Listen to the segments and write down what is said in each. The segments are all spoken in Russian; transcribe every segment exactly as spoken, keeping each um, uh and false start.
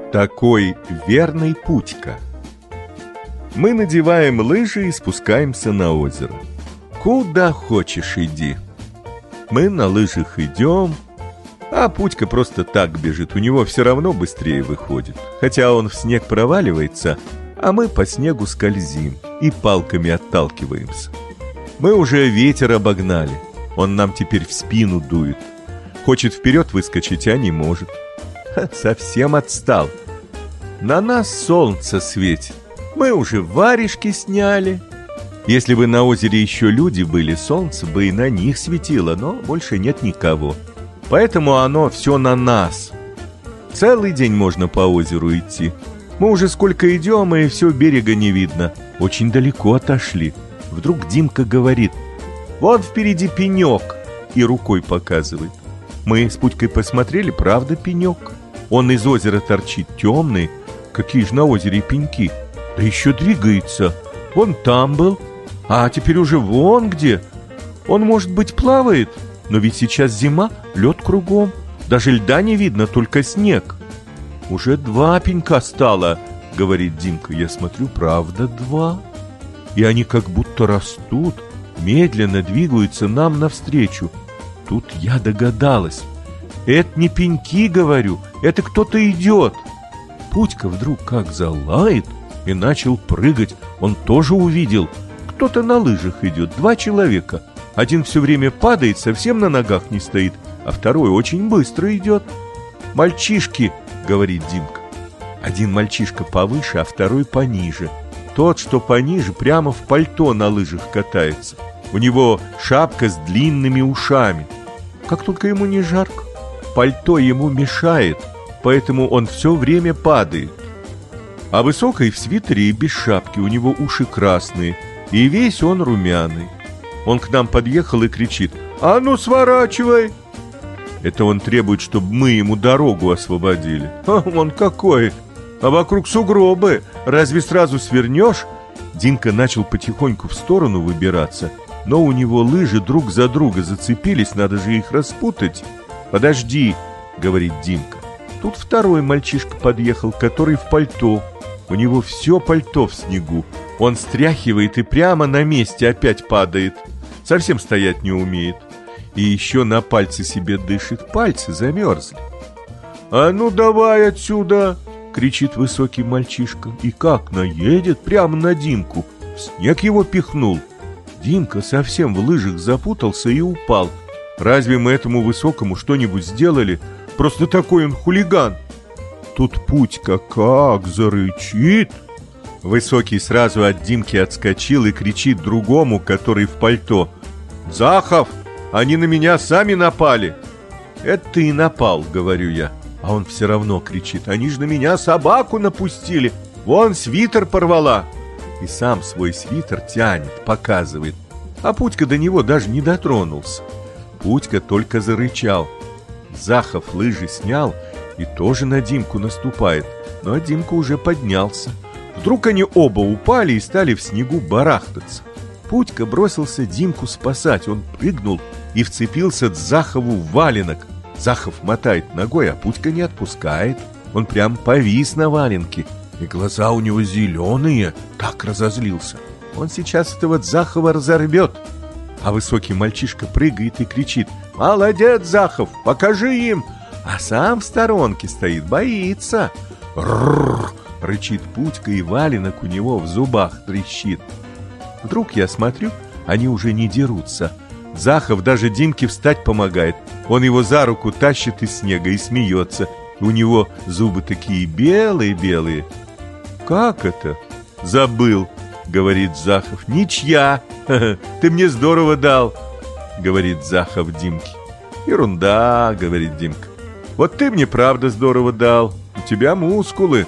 Такой верный Путька. Мы надеваем лыжи и спускаемся на озеро. Куда хочешь иди. Мы на лыжах идем, а Путька просто так бежит. У него все равно быстрее выходит. Хотя он в снег проваливается, а мы по снегу скользим и палками отталкиваемся. Мы уже ветер обогнали. Он нам теперь в спину дует. Хочет вперед выскочить, а не может. Ха, совсем отстал. На нас солнце светит. Мы уже варежки сняли. Если бы на озере еще люди были, солнце бы и на них светило, но больше нет никого. Поэтому оно все на нас. Целый день можно по озеру идти. Мы уже сколько идем, и все берега не видно. Очень далеко отошли. Вдруг Димка говорит: «Вот впереди пенек», и рукой показывает. Мы с Путькой посмотрели, правда пенек. Он из озера торчит, темный. Какие же на озере пеньки? Да еще двигается. Вон там был, а теперь уже вон где. Он, может быть, плавает, но ведь сейчас зима, лед кругом. Даже льда не видно, только снег. Уже два пенька стало, говорит Димка. Я смотрю, правда два. И они как будто растут, медленно двигаются нам навстречу. Тут я догадалась. Это не пеньки, говорю, это кто-то идет. Путька вдруг как залает и начал прыгать. Он тоже увидел. Кто-то на лыжах идет, два человека. Один все время падает, совсем на ногах не стоит, а второй очень быстро идет. «Мальчишки», — говорит Димка. Один мальчишка повыше, а второй пониже. Тот, что пониже, прямо в пальто на лыжах катается. У него шапка с длинными ушами. Как только ему не жарко, пальто ему мешает, поэтому он все время падает. А высокий в свитере и без шапки, у него уши красные, и весь он румяный. Он к нам подъехал и кричит: «А ну сворачивай!» Это он требует, чтобы мы ему дорогу освободили. А он какой! А вокруг сугробы, разве сразу свернешь? Димка начал потихоньку в сторону выбираться, но у него лыжи друг за друга зацепились, надо же их распутать. «Подожди», — говорит Димка. Тут второй мальчишка подъехал, который в пальто. У него все пальто в снегу. Он стряхивает и прямо на месте опять падает. Совсем стоять не умеет. И еще на пальцы себе дышит. Пальцы замерзли. «А ну давай отсюда!» — кричит высокий мальчишка. И как наедет прямо на Димку. В снег его пихнул. Димка совсем в лыжах запутался и упал. Разве мы этому высокому что-нибудь сделали? Просто такой он хулиган. Тут Путька как зарычит. Высокий сразу от Димки отскочил и кричит другому, который в пальто: «Захов, они на меня сами напали!» «Это ты и напал», — говорю я. А он все равно кричит: «Они же на меня собаку напустили! Вон свитер порвала!» И сам свой свитер тянет, показывает. А Путька до него даже не дотронулся. Путька только зарычал. Захов лыжи снял и тоже на Димку наступает. Но Димка уже поднялся. Вдруг они оба упали и стали в снегу барахтаться. Путька бросился Димку спасать. Он прыгнул и вцепился Захову в валенок. Захов мотает ногой, а Путька не отпускает. Он прям повис на валенке. И глаза у него зеленые. Так разозлился. Он сейчас этого Захова разорвет. А высокий мальчишка прыгает и кричит: «Молодец, Захов, покажи им!» А сам в сторонке стоит, боится. «Рррр!» — рычит Путька, и валенок у него в зубах трещит. Вдруг я смотрю, они уже не дерутся. Захов даже Димке встать помогает. Он его за руку тащит из снега и смеется. У него зубы такие белые-белые. «Как это?» «Забыл», — говорит Захов. «Ничья! Ты мне здорово дал», — говорит Захов Димке. «Ерунда», — говорит Димка. «Вот ты мне правда здорово дал. У тебя мускулы».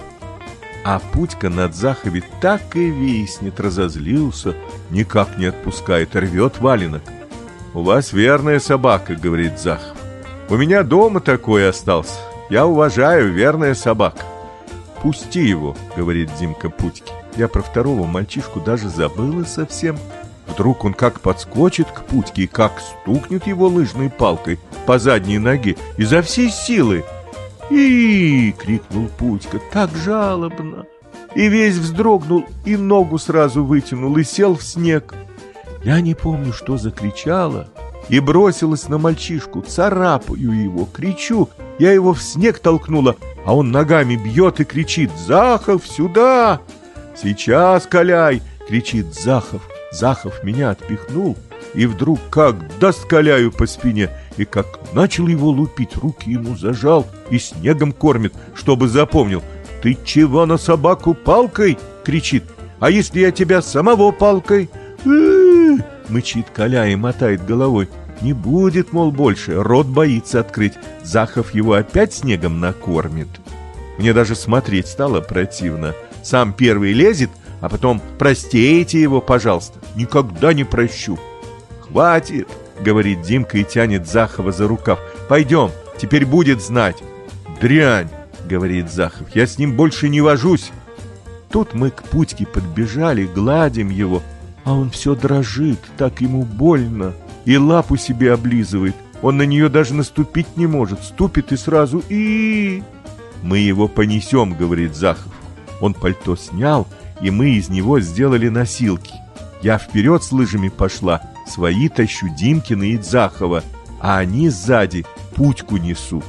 А Путька над Захове так и виснет, разозлился, никак не отпускает, рвет валенок. «У вас верная собака», — говорит Захов. «У меня дома такой остался. Я уважаю, верная собака». «Пусти его», — говорит Димка Путьке. Я про второго мальчишку даже забыла совсем. Вдруг он как подскочит к Путьке и как стукнет его лыжной палкой по задней ноге изо всей силы. «И!» — крикнул Путька так жалобно. И весь вздрогнул, и ногу сразу вытянул, и сел в снег. Я не помню, что закричала, и бросилась на мальчишку, царапаю его, кричу. Я его в снег толкнула, а он ногами бьет и кричит: «Захов, сюда!» «Сейчас, Каляй!» — кричит Захов. Захов меня отпихнул, и вдруг как даст Каляю по спине, и как начал его лупить, руки ему зажал и снегом кормит, чтобы запомнил. «Ты чего на собаку палкой?» — кричит. «А если я тебя самого палкой?» «Э-э-э!» — мычит Каляй и мотает головой. Не будет, мол, больше, рот боится открыть. Захов его опять снегом накормит. Мне даже смотреть стало противно. Сам первый лезет, а потом: «Простите его, пожалуйста, никогда не прощу». «Хватит!» — говорит Димка и тянет Захова за рукав. «Пойдем, теперь будет знать». «Дрянь!» — говорит Захов, «я с ним больше не вожусь». Тут мы к Путьке подбежали, гладим его, а он все дрожит, так ему больно, и лапу себе облизывает. Он на нее даже наступить не может, ступит и сразу и... «Мы его понесем», — говорит Захов. Он пальто снял, и мы из него сделали носилки. Я вперед с лыжами пошла, свои тащу Димкина и Захова, а они сзади Путьку несут.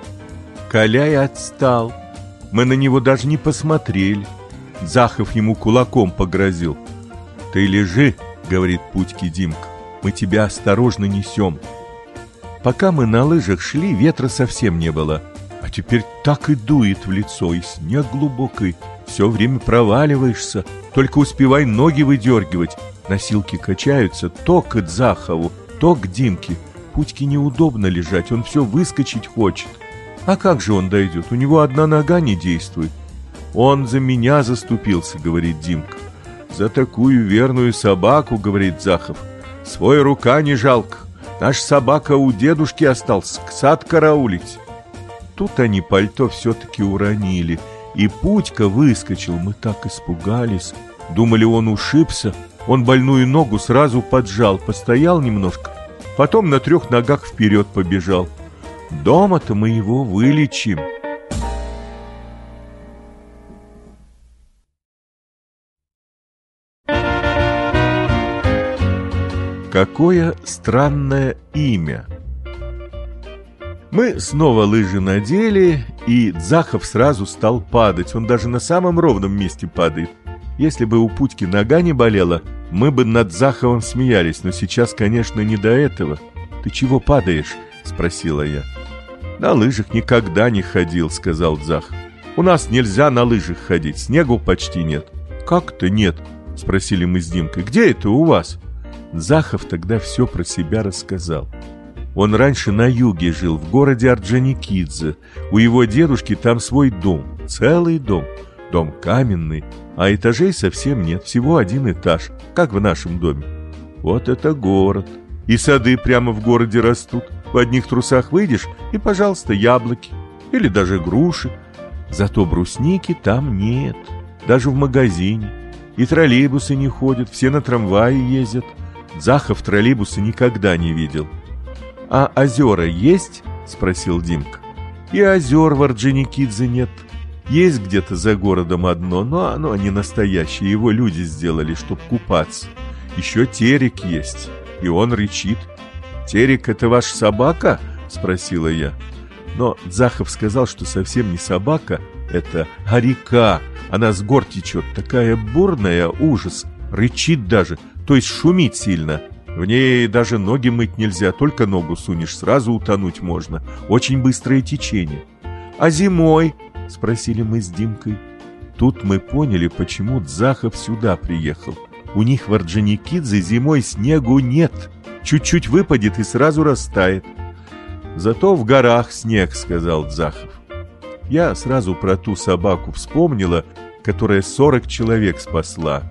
Каляй отстал. Мы на него даже не посмотрели. Захов ему кулаком погрозил. «Ты лежи», — говорит Путьке Димка, «мы тебя осторожно несем». Пока мы на лыжах шли, ветра совсем не было, а теперь так и дует в лицо, и снег глубокий, все время проваливаешься, только успевай ноги выдергивать. Носилки качаются то к Захову, то к Димке. Путьке неудобно лежать, он все выскочить хочет. А как же он дойдет? У него одна нога не действует. «Он за меня заступился», — говорит Димка. «За такую верную собаку», — говорит Захов. «Свой рука не жалко. Наш собака у дедушки остался, сад караулить». Тут они пальто все-таки уронили, и Путька выскочил. Мы так испугались. Думали, он ушибся. Он больную ногу сразу поджал, постоял немножко, потом на трех ногах вперед побежал. Дома-то мы его вылечим. Какое странное имя! Мы снова лыжи надели, и Захов сразу стал падать. Он даже на самом ровном месте падает. Если бы у Путьки нога не болела, мы бы над Заховым смеялись, но сейчас, конечно, не до этого. «Ты чего падаешь?» — спросила я. «На лыжах никогда не ходил», — сказал Захов. «У нас нельзя на лыжах ходить, снегу почти нет». «Как-то нет?» — спросили мы с Димкой. «Где это у вас?» Захов тогда все про себя рассказал. Он раньше на юге жил, в городе Орджоникидзе. У его дедушки там свой дом, целый дом. Дом каменный, а этажей совсем нет, всего один этаж, как в нашем доме. Вот это город. И сады прямо в городе растут. В одних трусах выйдешь, и, пожалуйста, яблоки. Или даже груши. Зато брусники там нет, даже в магазине. И троллейбусы не ходят, все на трамвае ездят. Захов троллейбуса никогда не видел. «А озера есть?» — спросил Димка. «И озер в Орджоникидзе нет. Есть где-то за городом одно, но оно не настоящее, его люди сделали, чтоб купаться. Еще терек есть, и он рычит». «Терек — это ваша собака?» — спросила я. Но Захов сказал, что совсем не собака, это река. Она с гор течет, такая бурная, ужас, рычит даже, то есть шумит сильно. В ней даже ноги мыть нельзя, только ногу сунешь, сразу утонуть можно. Очень быстрое течение. «А зимой?» — спросили мы с Димкой. Тут мы поняли, почему Захов сюда приехал. У них в Орджоникидзе зимой снегу нет. Чуть-чуть выпадет и сразу растает. «Зато в горах снег», — сказал Захов. Я сразу про ту собаку вспомнила, которая сорок человек спасла.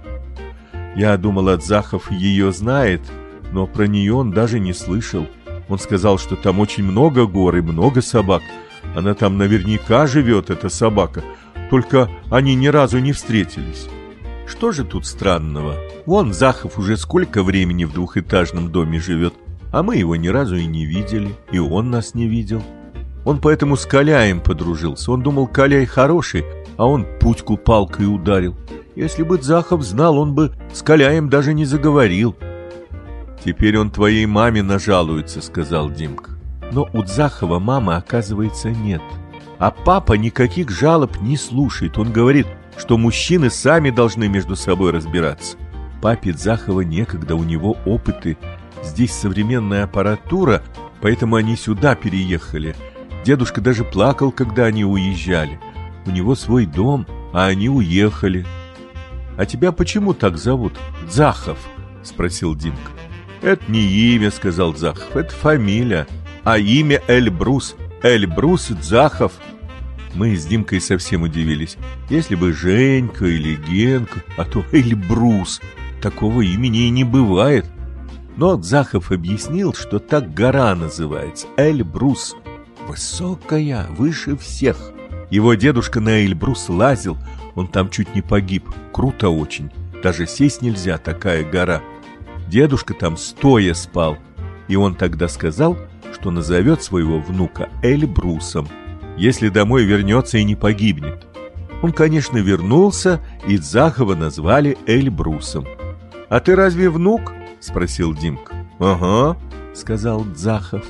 Я думала, Захов ее знает, но про нее он даже не слышал. Он сказал, что там очень много гор и много собак. Она там наверняка живет, эта собака. Только они ни разу не встретились. Что же тут странного? Вон Захов уже сколько времени в двухэтажном доме живет, а мы его ни разу и не видели, и он нас не видел. Он поэтому с Коляем подружился. Он думал, Коляй хороший, а он Путьку палкой ударил. Если бы Захов знал, он бы с Коляем даже не заговорил. «Теперь он твоей маме нажалуется», — сказал Димка. Но у Захова мамы, оказывается, нет. А папа никаких жалоб не слушает. Он говорит, что мужчины сами должны между собой разбираться. Папе Захова некогда, у него опыты. Здесь современная аппаратура, поэтому они сюда переехали. Дедушка даже плакал, когда они уезжали. У него свой дом, а они уехали. «А тебя почему так зовут? Захов?» — спросил Димка. «Это не имя», — сказал Захов, — «это фамилия. А имя Эльбрус. Эльбрус Захов». Мы с Димкой совсем удивились. Если бы Женька или Генка, а то Эльбрус. Такого имени и не бывает. Но Захов объяснил, что так гора называется, Эльбрус. Высокая, выше всех. Его дедушка на Эльбрус лазил, он там чуть не погиб. Круто очень. Даже сесть нельзя, такая гора. Дедушка там стоя спал. И он тогда сказал, что назовет своего внука Эльбрусом, если домой вернется и не погибнет. Он, конечно, вернулся, и Захова назвали Эльбрусом. «А ты разве внук?» — спросил Димка. «Ага», — сказал Захов.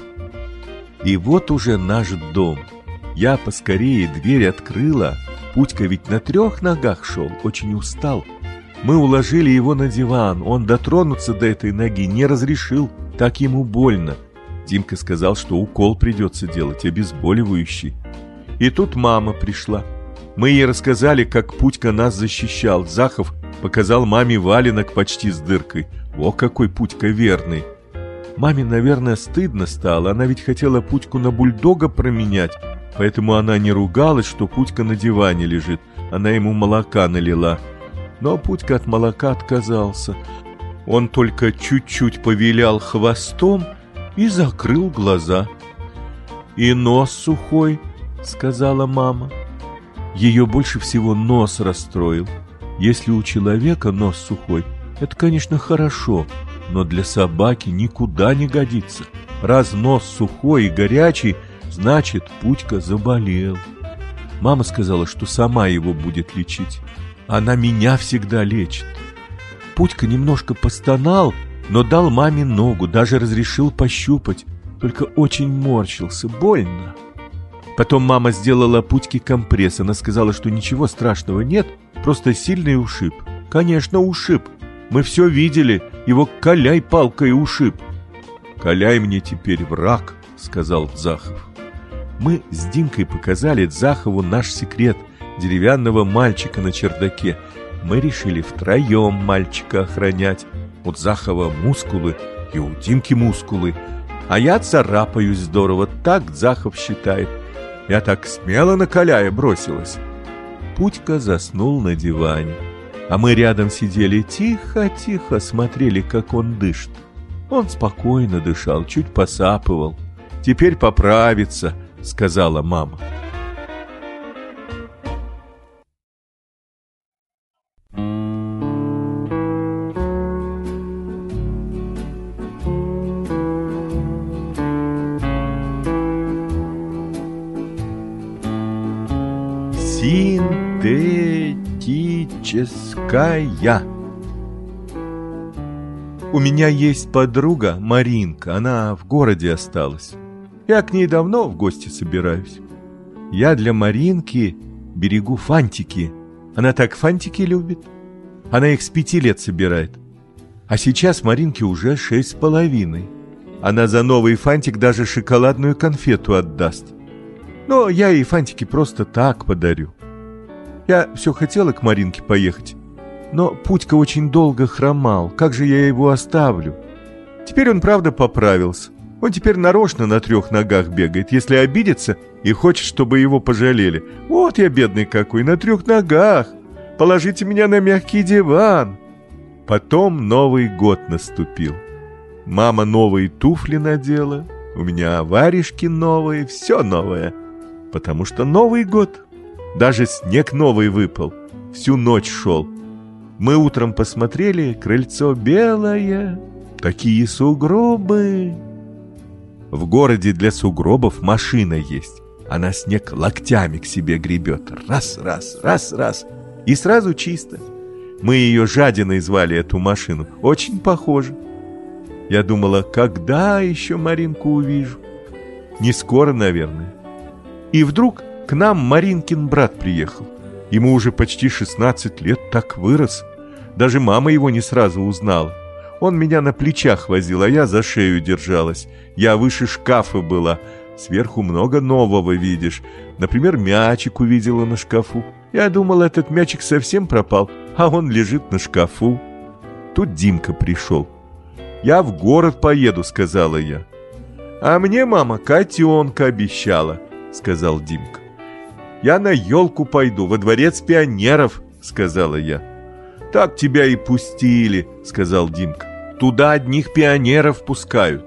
И вот уже наш дом. Я поскорее дверь открыла. Путька ведь на трех ногах шел, очень устал. Мы уложили его на диван. Он дотронуться до этой ноги не разрешил, так ему больно. Димка сказал, что укол придется делать, обезболивающий. И тут мама пришла. Мы ей рассказали, как Путька нас защищал. Захов показал маме валенок почти с дыркой. О, какой Путька верный! Маме, наверное, стыдно стало. Она ведь хотела Путьку на бульдога променять. Поэтому она не ругалась, что Путька на диване лежит. Она ему молока налила. Но Путька от молока отказался. Он только чуть-чуть повилял хвостом и закрыл глаза. «И нос сухой», — сказала мама. Ее больше всего нос расстроил. Если у человека нос сухой, это, конечно, хорошо, но для собаки никуда не годится. Раз нос сухой и горячий, значит, Путька заболел. Мама сказала, что сама его будет лечить. Она меня всегда лечит. Путька немножко постонал, но дал маме ногу, даже разрешил пощупать, только очень морщился, больно. Потом мама сделала Путьке компресс. Она сказала, что ничего страшного нет, просто сильный ушиб. Конечно, ушиб. Мы все видели, его Коляй палкой ушиб. «Коляй мне теперь враг», — сказал Захов. Мы с Димкой показали Захову наш секрет деревянного мальчика на чердаке. Мы решили втроем мальчика охранять. У Захова мускулы и у Димки мускулы. А я царапаюсь здорово, так Захов считает. Я так смело на Коляя бросилась. Путька заснул на диване, а мы рядом сидели тихо-тихо, смотрели, как он дышит. Он спокойно дышал, чуть посапывал. «Теперь поправится», — сказала мама. Синтетическая. У меня есть подруга Маринка, она в городе осталась. Я к ней давно в гости собираюсь. Я для Маринки берегу фантики. Она так фантики любит. Она их с пяти лет собирает. А сейчас Маринке уже шесть с половиной. Она за новый фантик даже шоколадную конфету отдаст. Но я ей фантики просто так подарю. Я все хотела к Маринке поехать, но Путька очень долго хромал. Как же я его оставлю? Теперь он, правда, поправился. Он теперь нарочно на трех ногах бегает, если обидится и хочет, чтобы его пожалели. Вот я бедный какой, на трех ногах. Положите меня на мягкий диван. Потом Новый год наступил. Мама новые туфли надела, у меня варежки новые, все новое. Потому что Новый год. Даже снег новый выпал, всю ночь шел. Мы утром посмотрели, крыльцо белое, такие сугробы. В городе для сугробов машина есть. Она снег локтями к себе гребет. Раз, раз, раз, раз. И сразу чисто. Мы ее Жадиной звали, эту машину. Очень похоже. Я думала, когда еще Маринку увижу? Не скоро, наверное. И вдруг к нам Маринкин брат приехал. Ему уже почти шестнадцать лет, так вырос. Даже мама его не сразу узнала. Он меня на плечах возил, а я за шею держалась. Я выше шкафа была. Сверху много нового видишь. Например, мячик увидела на шкафу. Я думала, этот мячик совсем пропал, а он лежит на шкафу. Тут Димка пришел. «Я в город поеду», — сказала я. «А мне мама котенка обещала», — сказал Димка. «Я на елку пойду, во дворец пионеров», — сказала я. «Так тебя и пустили», — сказал Димка. «Туда одних пионеров пускают».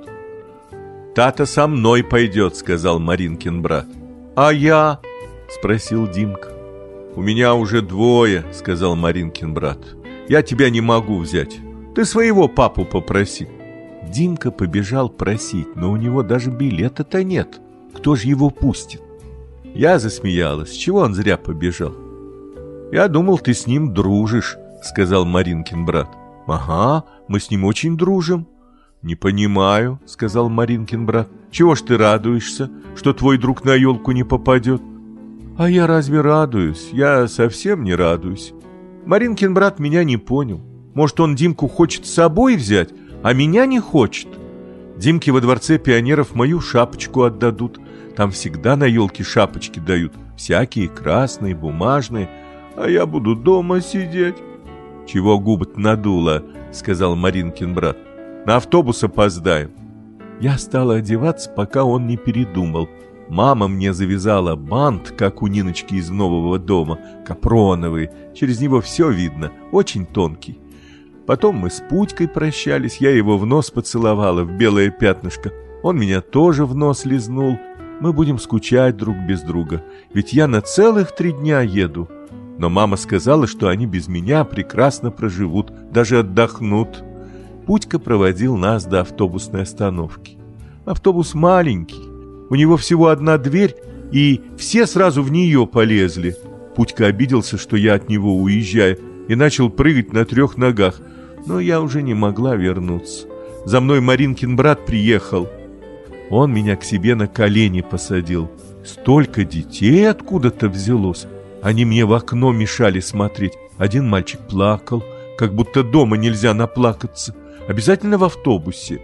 «Тата со мной пойдет», — сказал Маринкин брат. «А я?» — спросил Димка. «У меня уже двое», — сказал Маринкин брат. «Я тебя не могу взять. Ты своего папу попроси». Димка побежал просить, но у него даже билета-то нет. Кто же его пустит? Я засмеялась. Чего он зря побежал? «Я думал, ты с ним дружишь», — сказал Маринкин брат. «Ага, мы с ним очень дружим». «Не понимаю», — сказал Маринкин брат. «Чего ж ты радуешься, что твой друг на елку не попадет?» «А я разве радуюсь? Я совсем не радуюсь. Маринкин брат меня не понял. Может, он Димку хочет с собой взять, а меня не хочет? Димке во дворце пионеров мою шапочку отдадут. Там всегда на елке шапочки дают, всякие красные, бумажные, а я буду дома сидеть». «Чего губы-то надула?» — сказал Маринкин брат. «На автобус опоздаем». Я стала одеваться, пока он не передумал. Мама мне завязала бант, как у Ниночки из нового дома, капроновый. Через него все видно, очень тонкий. Потом мы с Путькой прощались, я его в нос поцеловала, в белое пятнышко. Он меня тоже в нос лизнул. Мы будем скучать друг без друга, ведь я на целых три дня еду. Но мама сказала, что они без меня прекрасно проживут, даже отдохнут. Путька проводил нас до автобусной остановки. Автобус маленький, у него всего одна дверь, и все сразу в нее полезли. Путька обиделся, что я от него уезжаю, и начал прыгать на трех ногах, но я уже не могла вернуться. За мной Маринкин брат приехал. Он меня к себе на колени посадил. Столько детей откуда-то взялось. Они мне в окно мешали смотреть. Один мальчик плакал, как будто дома нельзя наплакаться. Обязательно в автобусе.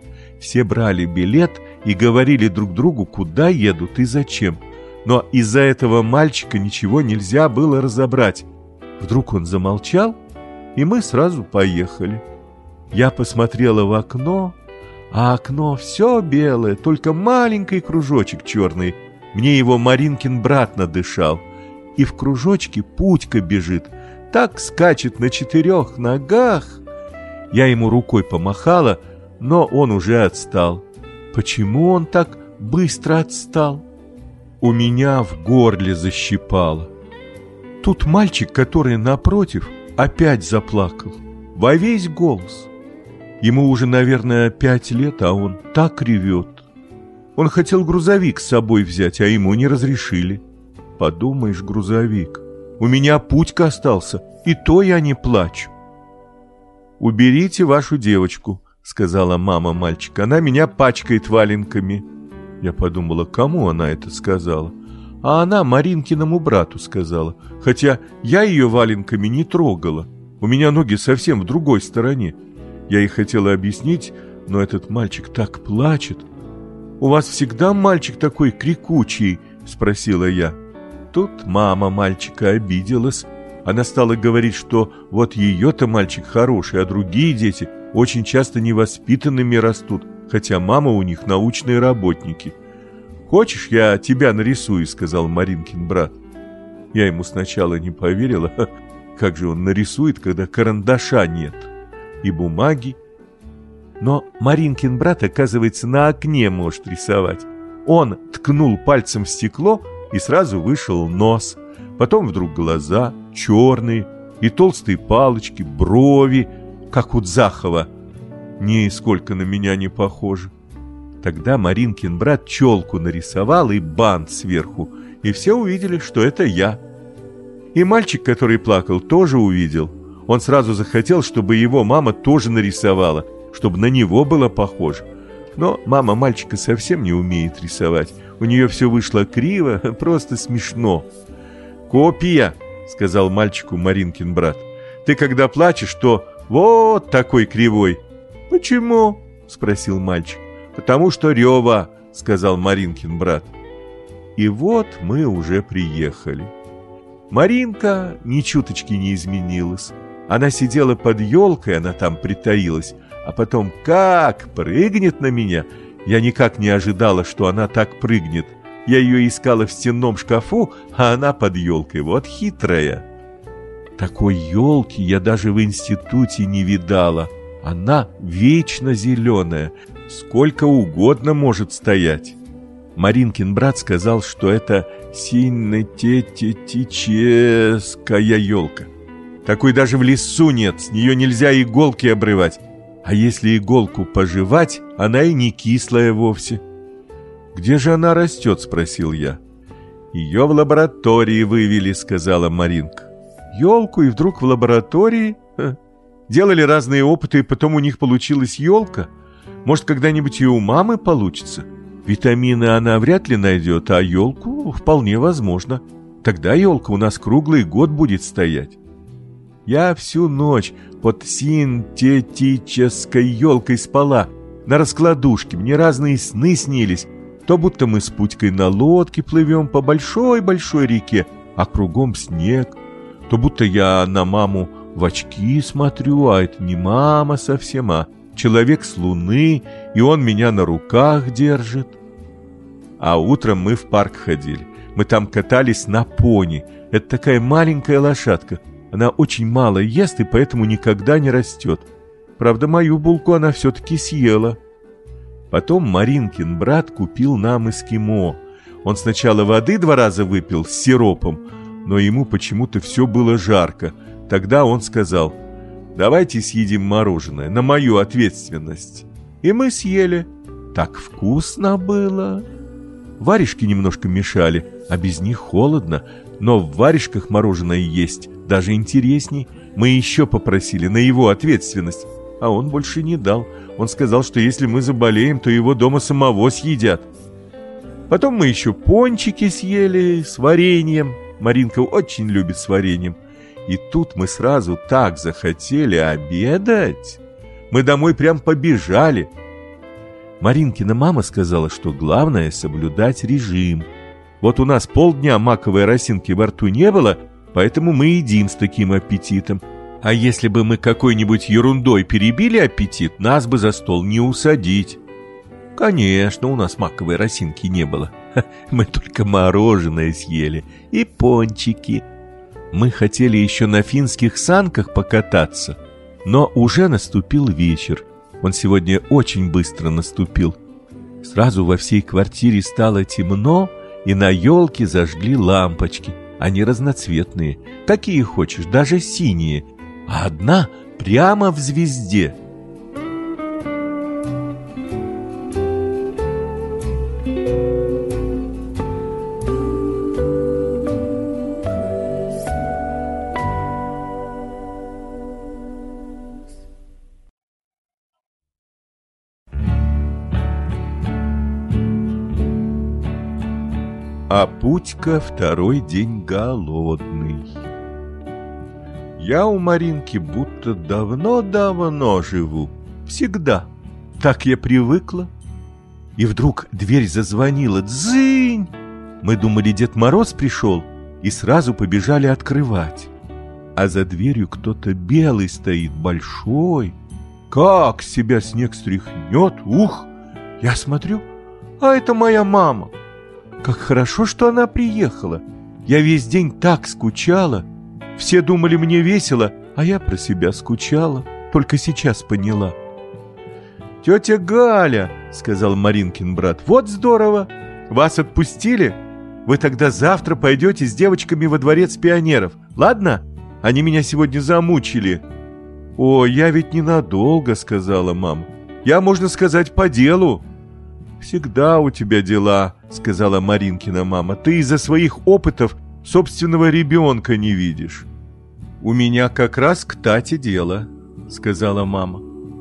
Все брали билет и говорили друг другу, куда едут и зачем. Но из-за этого мальчика ничего нельзя было разобрать. Вдруг он замолчал, и мы сразу поехали. Я посмотрела в окно, а окно все белое, только маленький кружочек черный. Мне его Маринкин брат надышал. И в кружочке Путька бежит, так скачет на четырех ногах. Я ему рукой помахала, но он уже отстал. Почему он так быстро отстал? У меня в горле защипало. Тут мальчик, который напротив, опять заплакал во весь голос. Ему уже, наверное, пять лет, а он так ревет. Он хотел грузовик с собой взять, а ему не разрешили. Подумаешь, грузовик. У меня Путька остался, и то я не плачу. «Уберите вашу девочку», — сказала мама мальчика. «Она меня пачкает валенками». Я подумала, кому она это сказала. А она Маринкиному брату сказала, хотя я ее валенками не трогала. У меня ноги совсем в другой стороне. Я ей хотела объяснить, но этот мальчик так плачет. «У вас всегда мальчик такой крикучий?» — спросила я. Тут мама мальчика обиделась. Она стала говорить, что вот ее-то мальчик хороший, а другие дети очень часто невоспитанными растут, хотя мама у них научные работники. «Хочешь, я тебя нарисую?» — сказал Маринкин брат. Я ему сначала не поверила. Как же он нарисует, когда карандаша нет и бумаги? Но Маринкин брат, оказывается, на окне может рисовать. Он ткнул пальцем в стекло, и сразу вышел нос. Потом вдруг глаза черные и толстые палочки, брови, как у Дзахова. Нисколько на меня не похоже. Тогда Маринкин брат челку нарисовал и бант сверху, и все увидели, что это я. И мальчик, который плакал, тоже увидел. Он сразу захотел, чтобы его мама тоже нарисовала, чтобы на него было похоже. Но мама мальчика совсем не умеет рисовать. У нее все вышло криво, просто смешно. «Копия», — сказал мальчику Маринкин брат. «Ты когда плачешь, то вот такой кривой». «Почему?» — спросил мальчик. «Потому что рева», — сказал Маринкин брат. И вот мы уже приехали. Маринка ни чуточки не изменилась. Она сидела под елкой, она там притаилась, а потом как прыгнет на меня. Я никак не ожидала, что она так прыгнет. Я ее искала в стенном шкафу, а она под елкой. Вот хитрая. Такой елки я даже в институте не видала. Она вечно зеленая, сколько угодно может стоять. Маринкин брат сказал, что это синететическая елка. Такой даже в лесу нет, с нее нельзя иголки обрывать. А если иголку пожевать, она и не кислая вовсе. «Где же она растет?» — спросил я. «Ее в лаборатории вывели», — сказала Маринка. «Елку и вдруг в лаборатории? Ха. Делали разные опыты, и потом у них получилась елка. Может, когда-нибудь и у мамы получится? Витамины она вряд ли найдет, а елку вполне возможно. Тогда елка у нас круглый год будет стоять». Я всю ночь под синтетической елкой спала, на раскладушке. Мне разные сны снились. То будто мы с Путькой на лодке плывем по большой-большой реке, а кругом снег. То будто я на маму в очки смотрю, а это не мама совсем, а человек с Луны, и он меня на руках держит. А утром мы в парк ходили. Мы там катались на пони. Это такая маленькая лошадка. Она очень мало ест и поэтому никогда не растет. Правда, мою булку она все-таки съела. Потом Маринкин брат купил нам эскимо. Он сначала воды два раза выпил с сиропом, но ему почему-то все было жарко. Тогда он сказал: «Давайте съедим мороженое, на мою ответственность». И мы съели. Так вкусно было. Варежки немножко мешали, а без них холодно. Но в варежках мороженое есть даже интересней. Мы еще попросили на его ответственность, а он больше не дал. Он сказал, что если мы заболеем, то его дома самого съедят. Потом мы еще пончики съели с вареньем. Маринка очень любит с вареньем. И тут мы сразу так захотели обедать. Мы домой прям побежали. Маринкина мама сказала, что главное соблюдать режим. Вот у нас полдня маковой росинки во рту не было, поэтому мы едим с таким аппетитом. А если бы мы какой-нибудь ерундой перебили аппетит, нас бы за стол не усадить. Конечно, у нас маковой росинки не было. Мы только мороженое съели и пончики. Мы хотели еще на финских санках покататься, но уже наступил вечер. Он сегодня очень быстро наступил. Сразу во всей квартире стало темно, и на елке зажгли лампочки. Они разноцветные, какие хочешь, даже синие, а одна прямо в звезде. А Путька второй день голодный. Я у Маринки будто давно-давно живу. Всегда. Так я привыкла. И вдруг дверь зазвонила. Дзынь! Мы думали, Дед Мороз пришел, и сразу побежали открывать. А за дверью кто-то белый стоит, большой. Как себя снег стряхнет! Ух! Я смотрю, а это моя мама. Как хорошо, что она приехала. Я весь день так скучала. Все думали, мне весело, а я про себя скучала. Только сейчас поняла. «Тетя Галя», — сказал Маринкин брат, — «вот здорово. Вас отпустили? Вы тогда завтра пойдете с девочками во дворец пионеров. Ладно? Они меня сегодня замучили». «О, я ведь ненадолго», — сказала мама. «Я, можно сказать, по делу». «Всегда у тебя дела», — сказала Маринкина мама. «Ты из-за своих опытов собственного ребенка не видишь». «У меня как раз к Тате дело», — сказала мама.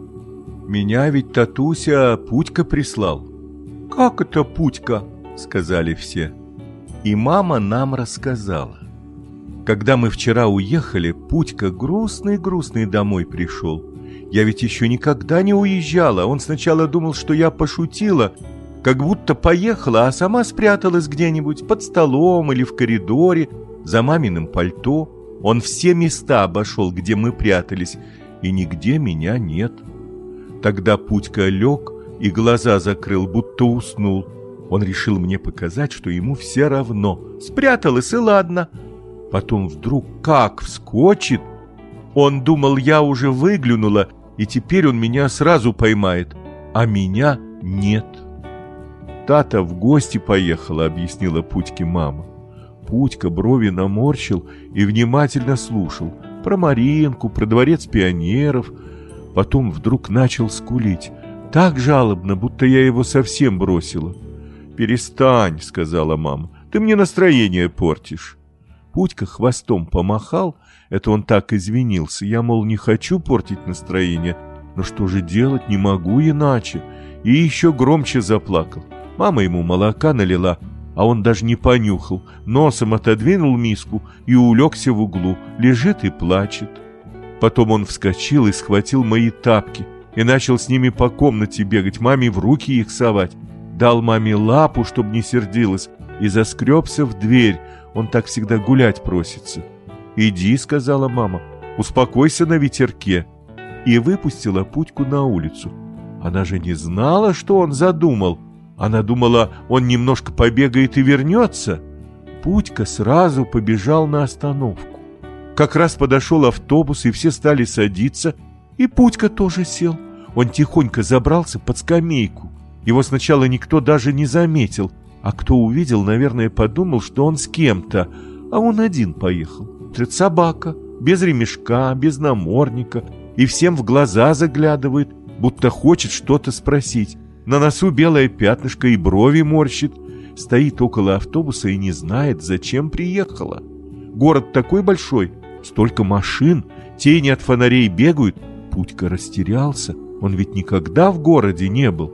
«Меня ведь Татуся Путька прислал». «Как это Путька?» — сказали все. И мама нам рассказала. Когда мы вчера уехали, Путька грустный-грустный домой пришел. Я ведь еще никогда не уезжала. Он сначала думал, что я пошутила, как будто поехала, а сама спряталась где-нибудь под столом или в коридоре за маминым пальто. Он все места обошел, где мы прятались, и нигде меня нет. Тогда Путька лег и глаза закрыл, будто уснул. Он решил мне показать, что ему все равно. Спряталась, и ладно. Потом вдруг как вскочит. Он думал, я уже выглянула, и теперь он меня сразу поймает, а меня нет. «Тата в гости поехала», — объяснила Путьке мама. Путька брови наморщил и внимательно слушал про Маринку, про дворец пионеров. Потом вдруг начал скулить, так жалобно, будто я его совсем бросила. «Перестань», — сказала мама, — «ты мне настроение портишь». Путька хвостом помахал, это он так извинился. Я, мол, не хочу портить настроение, но что же делать, не могу иначе. И еще громче заплакал. Мама ему молока налила, а он даже не понюхал, носом отодвинул миску и улегся в углу, лежит и плачет. Потом он вскочил и схватил мои тапки и начал с ними по комнате бегать, маме в руки их совать. Дал маме лапу, чтобы не сердилась, и заскребся в дверь. Он так всегда гулять просится. «Иди», — сказала мама, — «успокойся на ветерке». И выпустила Путьку на улицу. Она же не знала, что он задумал. Она думала, он немножко побегает и вернется. Путька сразу побежал на остановку. Как раз подошел автобус, и все стали садиться, и Путька тоже сел. Он тихонько забрался под скамейку. Его сначала никто даже не заметил, а кто увидел, наверное, подумал, что он с кем-то, а он один поехал. Собака, без ремешка, без намордника, и всем в глаза заглядывает, будто хочет что-то спросить. На носу белое пятнышко и брови морщит. Стоит около автобуса и не знает, зачем приехала. Город такой большой, столько машин, тени от фонарей бегают. Путька растерялся, он ведь никогда в городе не был.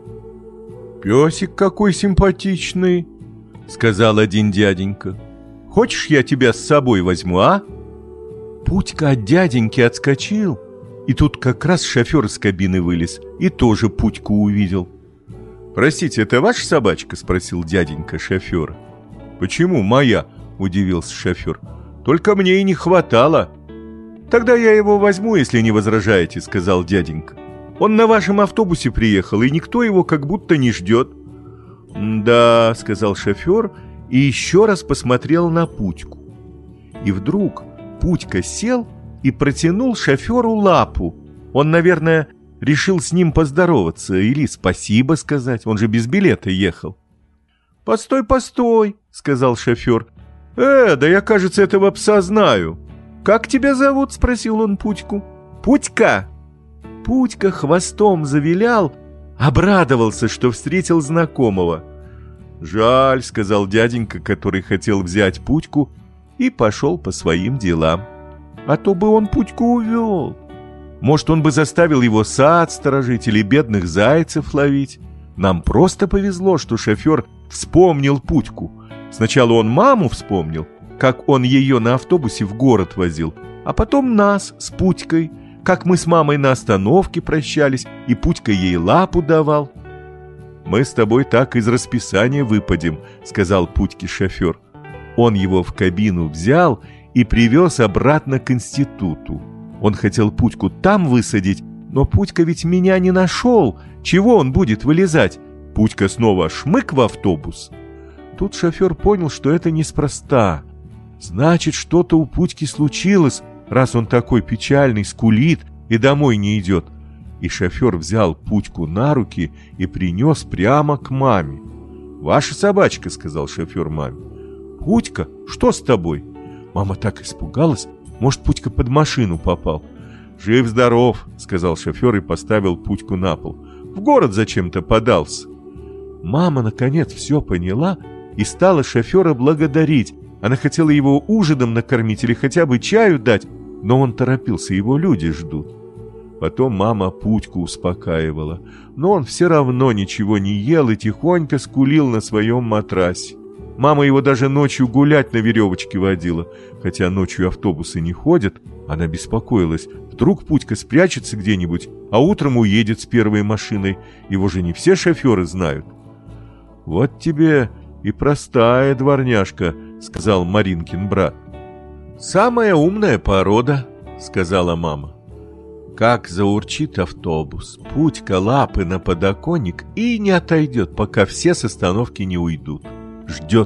«Песик какой симпатичный», — сказал один дяденька. «Хочешь, я тебя с собой возьму, а?» Путька от дяденьки отскочил, и тут как раз шофер из кабины вылез и тоже Путьку увидел. «Простите, это ваша собачка?» — спросил дяденька шофера. «Почему моя?» — удивился шофер. «Только мне и не хватало». «Тогда я его возьму, если не возражаете», — сказал дяденька. «Он на вашем автобусе приехал, и никто его как будто не ждет». «Да», — сказал шофер и еще раз посмотрел на Путьку. И вдруг Путька сел и протянул шоферу лапу. Он, наверное, решил с ним поздороваться или спасибо сказать, он же без билета ехал. «Постой, постой», — сказал шофер. «Э, да я, кажется, этого пса знаю». «Как тебя зовут?» — спросил он Путьку. «Путька». Путька хвостом завилял, обрадовался, что встретил знакомого. «Жаль», — сказал дяденька, который хотел взять Путьку, и пошел по своим делам. А то бы он Путьку увел. Может, он бы заставил его сад сторожить или бедных зайцев ловить. Нам просто повезло, что шофер вспомнил Путьку. Сначала он маму вспомнил, как он ее на автобусе в город возил, а потом нас с Путькой, как мы с мамой на остановке прощались, и Путька ей лапу давал. «Мы с тобой так из расписания выпадем», — сказал Путьке шофер. Он его в кабину взял и привез обратно к институту. Он хотел Путьку там высадить, но Путька ведь меня не нашел. Чего он будет вылезать? Путька снова шмык в автобус. Тут шофер понял, что это неспроста. Значит, что-то у Путьки случилось, раз он такой печальный, скулит и домой не идет. И шофер взял Путьку на руки и принес прямо к маме. «Ваша собачка», — сказал шофер маме. «Путька, что с тобой?» Мама так испугалась, может, Путька под машину попал. «Жив-здоров», — сказал шофер и поставил Путьку на пол. «В город зачем-то подался». Мама, наконец, все поняла и стала шофера благодарить. Она хотела его ужином накормить или хотя бы чаю дать, но он торопился, его люди ждут. Потом мама Путьку успокаивала, но он все равно ничего не ел и тихонько скулил на своем матрасе. Мама его даже ночью гулять на веревочке водила, хотя ночью автобусы не ходят. Она беспокоилась, вдруг Путька спрячется где-нибудь, а утром уедет с первой машиной, его же не все шоферы знают. «Вот тебе и простая дворняжка», — сказал Маринкин брат. «Самая умная порода», — сказала мама. Как заурчит автобус, Путька лапы на подоконник и не отойдет, пока все с остановки не уйдут. Ждет.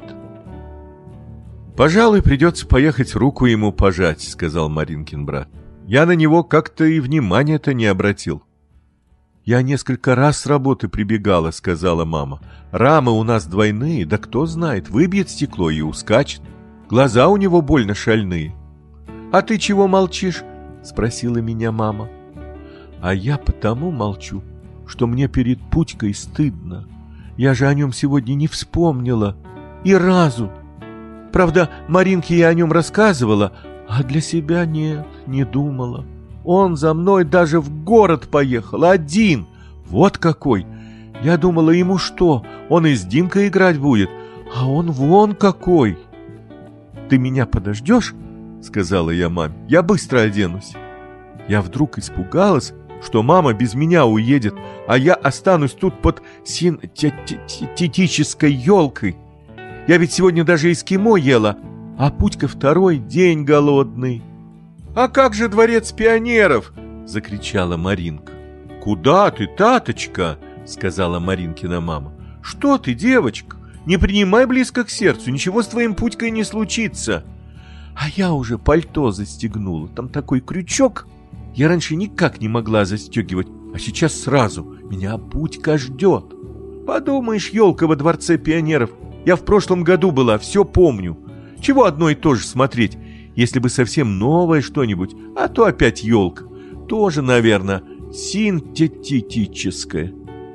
«Пожалуй, придется поехать руку ему пожать», — сказал Маринкин брат. «Я на него как-то и внимания-то не обратил». «Я несколько раз с работы прибегала», — сказала мама. «Рамы у нас двойные, да кто знает, выбьет стекло и ускачет. Глаза у него больно шальные». «А ты чего молчишь?» — спросила меня мама. «А я потому молчу, что мне перед Путькой стыдно. Я же о нем сегодня не вспомнила. И разу. Правда, Маринке я о нем рассказывала, а для себя нет, не думала. Он за мной даже в город поехал, один. Вот какой. Я думала, ему что, он и с Димкой играть будет, а он вон какой». «Ты меня подождешь?» — сказала я маме. «Я быстро оденусь». Я вдруг испугалась, что мама без меня уедет, а я останусь тут под синтетической елкой. Я ведь сегодня даже эскимо ела, а Путька второй день голодный. «А как же дворец пионеров?» — закричала Маринка. «Куда ты, таточка?» — сказала Маринкина мама. «Что ты, девочка? Не принимай близко к сердцу, ничего с твоим Путькой не случится». А я уже пальто застегнула, там такой крючок. Я раньше никак не могла застегивать, а сейчас сразу. Меня Путька ждет. Подумаешь, елка во дворце пионеров. Я в прошлом году была, все помню. Чего одно и то же смотреть? Если бы совсем новое что-нибудь, а то опять елка. Тоже, наверное, синтетическая.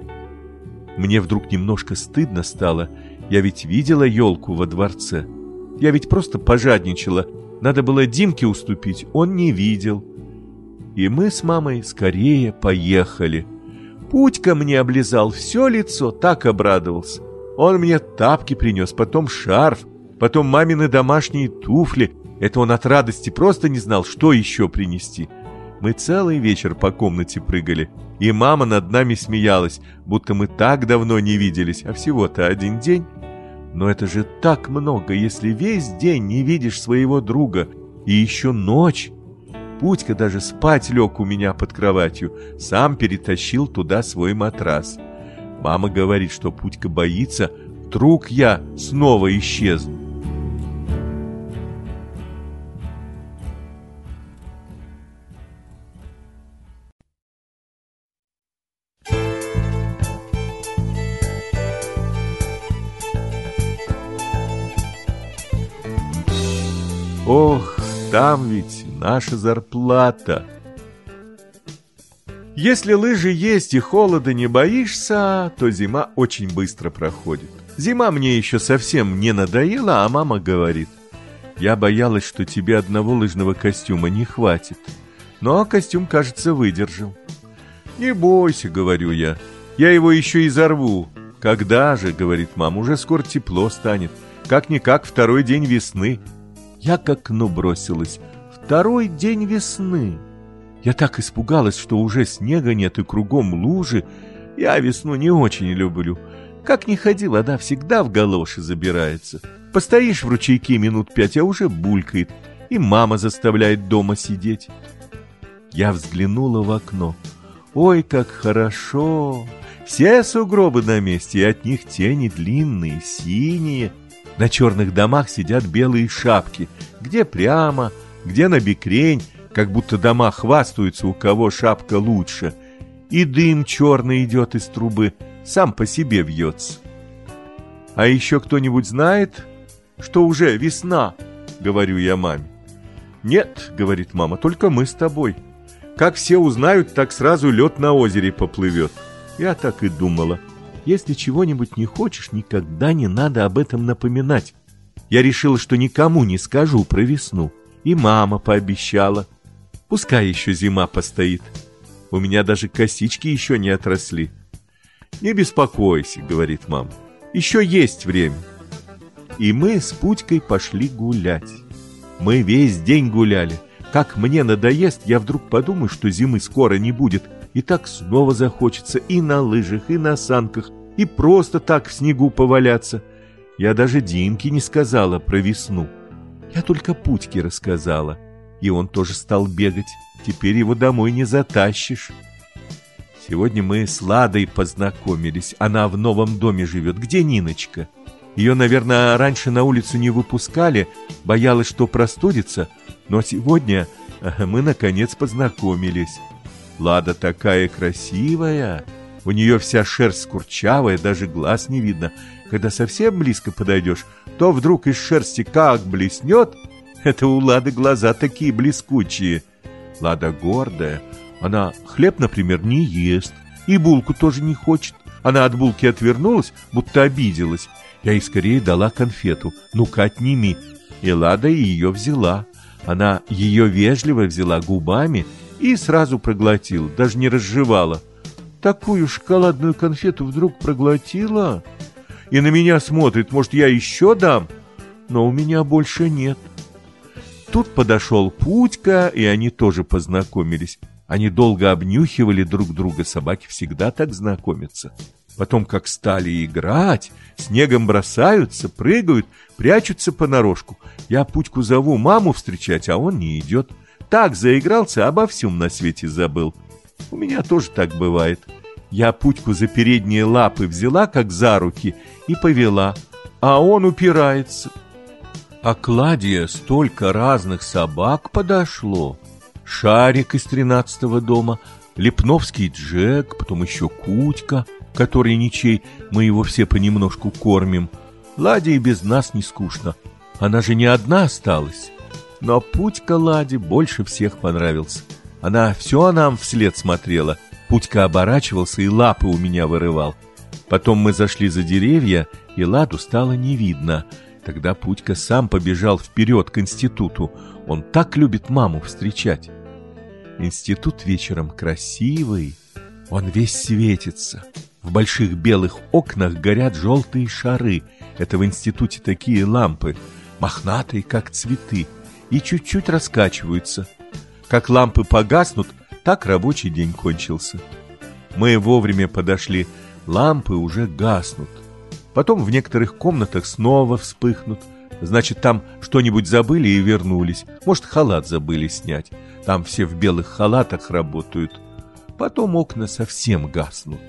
Мне вдруг немножко стыдно стало. Я ведь видела елку во дворце. Я ведь просто пожадничала. Надо было Димке уступить, он не видел. И мы с мамой скорее поехали. Путька мне облизал все лицо, так обрадовался. Он мне тапки принес, потом шарф, потом мамины домашние туфли. Это он от радости просто не знал, что еще принести. Мы целый вечер по комнате прыгали, и мама над нами смеялась, будто мы так давно не виделись, а всего-то один день. Но это же так много, если весь день не видишь своего друга, и еще ночь. Путька даже спать лег у меня под кроватью, сам перетащил туда свой матрас. Мама говорит, что Путька боится, вдруг я снова исчезну. Ох, там ведь наша зарплата. Если лыжи есть и холода не боишься, то зима очень быстро проходит. Зима мне еще совсем не надоела, а мама говорит: я боялась, что тебе одного лыжного костюма не хватит. Но костюм, кажется, выдержал. Не бойся, говорю я, я его еще и зарву. Когда же, говорит мама, уже скоро тепло станет. Как-никак второй день весны. Я к окну бросилась. Второй день весны. Я так испугалась, что уже снега нет и кругом лужи. Я весну не очень люблю. Как ни ходи, вода всегда в галоши забирается. Постоишь в ручейке минут пять, а уже булькает. И мама заставляет дома сидеть. Я взглянула в окно. Ой, как хорошо! Все сугробы на месте, и от них тени длинные, синие. На черных домах сидят белые шапки, где прямо, где на бекрень, как будто дома хвастаются, у кого шапка лучше. И дым черный идет из трубы, сам по себе вьется. А еще кто-нибудь знает, что уже весна, говорю я маме. Нет, говорит мама, только мы с тобой. Как все узнают, так сразу лед на озере поплывет. Я так и думала. Если чего-нибудь не хочешь, никогда не надо об этом напоминать. Я решила, что никому не скажу про весну. И мама пообещала. Пускай еще зима постоит. У меня даже косички еще не отросли. Не беспокойся, говорит мама. Еще есть время. И мы с Путькой пошли гулять. Мы весь день гуляли. Как мне надоест, я вдруг подумаю, что зимы скоро не будет. И так снова захочется и на лыжах, и на санках, и просто так в снегу поваляться. Я даже Димке не сказала про весну. Я только Путьке рассказала. И он тоже стал бегать. Теперь его домой не затащишь. Сегодня мы с Ладой познакомились. Она в новом доме живет. Где Ниночка? Ее, наверное, раньше на улицу не выпускали. Боялась, что простудится. Но сегодня мы, наконец, познакомились. Лада такая красивая. У нее вся шерсть курчавая, даже глаз не видно. Когда совсем близко подойдешь, то вдруг из шерсти как блеснет. Это у Лады глаза такие блескучие. Лада гордая. Она хлеб, например, не ест. И булку тоже не хочет. Она от булки отвернулась, будто обиделась. Я ей скорее дала конфету. Ну-ка, отними. И Лада ее взяла. Она ее вежливо взяла губами и сразу проглотила, даже не разжевала. Такую шоколадную конфету вдруг проглотила. И на меня смотрит, может, я еще дам? Но у меня больше нет. Тут подошел Путька, и они тоже познакомились. Они долго обнюхивали друг друга, собаки всегда так знакомятся. Потом, как стали играть, снегом бросаются, прыгают, прячутся понарошку. Я Путьку зову маму встречать, а он не идет. Так заигрался, обо всем на свете забыл. У меня тоже так бывает. Я Путьку за передние лапы взяла, как за руки, и повела, а он упирается. А к Ладе столько разных собак подошло. Шарик из тринадцатого дома, Лепновский Джек, потом еще Кутька, который ничей, мы его все понемножку кормим. Ладе и без нас не скучно. Она же не одна осталась. Но Путька Ладе больше всех понравился. Она все нам вслед смотрела. Путька оборачивался и лапы у меня вырывал. Потом мы зашли за деревья, и Ладу стало не видно. Тогда Путька сам побежал вперед к институту. Он так любит маму встречать. Институт вечером красивый. Он весь светится. В больших белых окнах горят желтые шары. Это в институте такие лампы, мохнатые, как цветы, и чуть-чуть раскачиваются. Как лампы погаснут, так рабочий день кончился. Мы вовремя подошли, лампы уже гаснут. Потом в некоторых комнатах снова вспыхнут. Значит, там что-нибудь забыли и вернулись. Может, халат забыли снять. Там все в белых халатах работают. Потом окна совсем гаснут.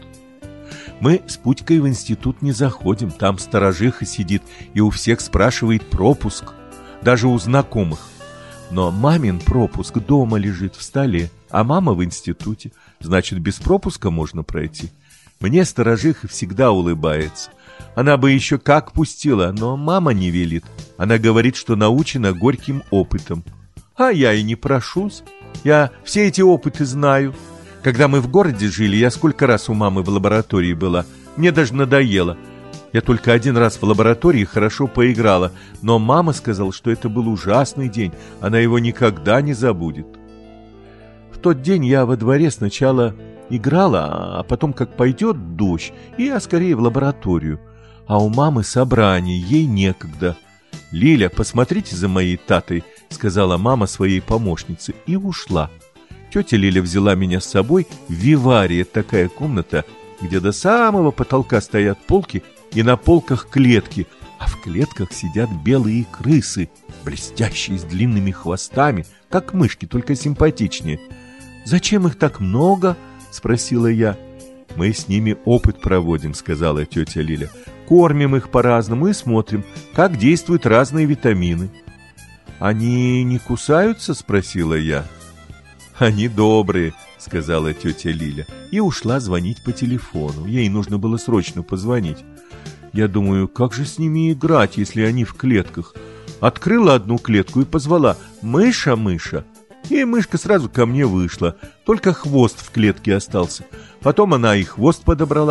Мы с Путькой в институт не заходим. Там сторожиха сидит и у всех спрашивает пропуск. Даже у знакомых. Но мамин пропуск дома лежит в столе, а мама в институте. Значит, без пропуска можно пройти. Мне сторожиха всегда улыбается. Она бы еще как пустила, но мама не велит. Она говорит, что научена горьким опытом. А я и не прошусь. Я все эти опыты знаю. Когда мы в городе жили, я сколько раз у мамы в лаборатории была. Мне даже надоело. Я только один раз в лаборатории хорошо поиграла, но мама сказала, что это был ужасный день. Она его никогда не забудет. В тот день я во дворе сначала играла, а потом, как пойдет дождь, и я скорее в лабораторию. А у мамы собрание, ей некогда. «Лиля, посмотрите за моей татой», — сказала мама своей помощнице, и ушла. Тетя Лиля взяла меня с собой в виварии, такая комната, где до самого потолка стоят полки, и на полках клетки, а в клетках сидят белые крысы, блестящие с длинными хвостами, как мышки, только симпатичнее. «Зачем их так много?» — спросила я. «Мы с ними опыт проводим», — сказала тетя Лиля. «Кормим их по-разному и смотрим, как действуют разные витамины». «Они не кусаются?» — спросила я. «Они добрые», — сказала тетя Лиля, и ушла звонить по телефону. Ей нужно было срочно позвонить. Я думаю, как же с ними играть, если они в клетках? Открыла одну клетку и позвала: «Мыша, мыша!» И мышка сразу ко мне вышла, только хвост в клетке остался. Потом она и хвост подобрала.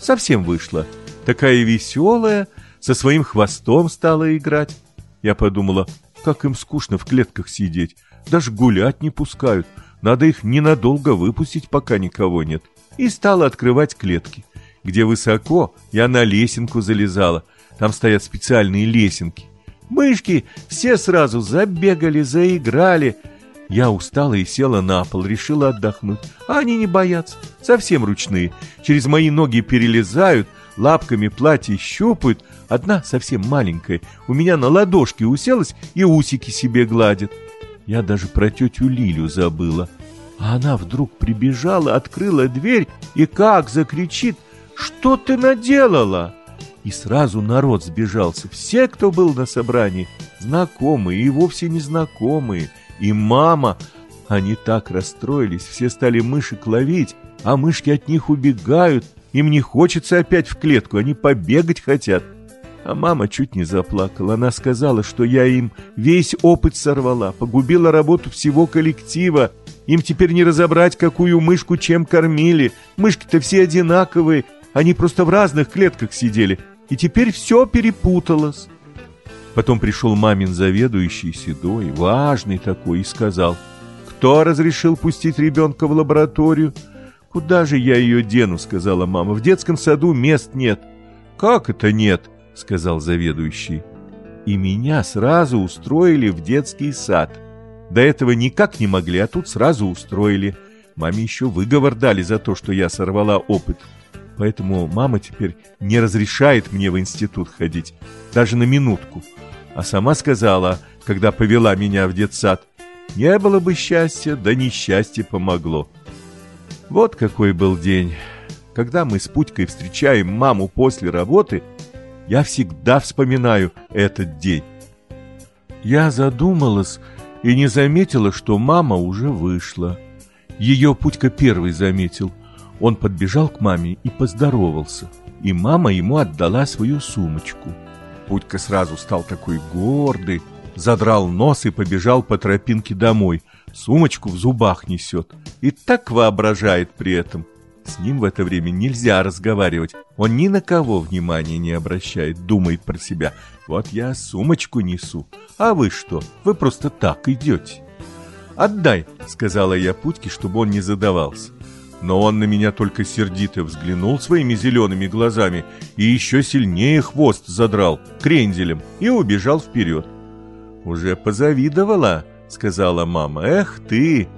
совсем вышла. Такая веселая, со своим хвостом стала играть. Я подумала, как им скучно в клетках сидеть, даже гулять не пускают. Надо их ненадолго выпустить, пока никого нет. И стала открывать клетки. Где высоко, я на лесенку залезала. Там стоят специальные лесенки. Мышки все сразу забегали, заиграли. Я устала и села на пол, решила отдохнуть. А они не боятся, совсем ручные. Через мои ноги перелезают, лапками платье щупают. Одна совсем маленькая у меня на ладошке уселась и усики себе гладит. Я даже про тетю Лилю забыла. А она вдруг прибежала, открыла дверь и как закричит: «Что ты наделала?» И сразу народ сбежался. Все, кто был на собрании, знакомые и вовсе незнакомые, и мама. Они так расстроились, все стали мышек ловить, а мышки от них убегают. Им не хочется опять в клетку, они побегать хотят. А мама чуть не заплакала. Она сказала, что я им весь опыт сорвала, погубила работу всего коллектива. Им теперь не разобрать, какую мышку чем кормили. Мышки-то все одинаковые, они просто в разных клетках сидели. И теперь все перепуталось. Потом пришел мамин заведующий, седой, важный такой, и сказал: «Кто разрешил пустить ребенка в лабораторию?» «Куда же я ее дену?» — сказала мама. «В детском саду мест нет». «Как это нет?» — сказал заведующий. И меня сразу устроили в детский сад. До этого никак не могли, а тут сразу устроили. Маме еще выговор дали за то, что я сорвала опыт. Поэтому мама теперь не разрешает мне в институт ходить, даже на минутку. А сама сказала, когда повела меня в детсад: «Не было бы счастья, да несчастье помогло». Вот какой был день. Когда мы с Путькой встречаем маму после работы, я всегда вспоминаю этот день. Я задумалась и не заметила, что мама уже вышла. Ее Путька первый заметил. Он подбежал к маме и поздоровался, и мама ему отдала свою сумочку. Путька сразу стал такой гордый, задрал нос и побежал по тропинке домой. Сумочку в зубах несет и так воображает при этом. С ним в это время нельзя разговаривать. Он ни на кого внимания не обращает, думает про себя: «Вот я сумочку несу, а вы что? Вы просто так идете». «Отдай», — сказала я Путьке, чтобы он не задавался. Но он на меня только сердито взглянул своими зелеными глазами и еще сильнее хвост задрал кренделем и убежал вперед. «Уже позавидовала», — сказала мама. «Эх ты!»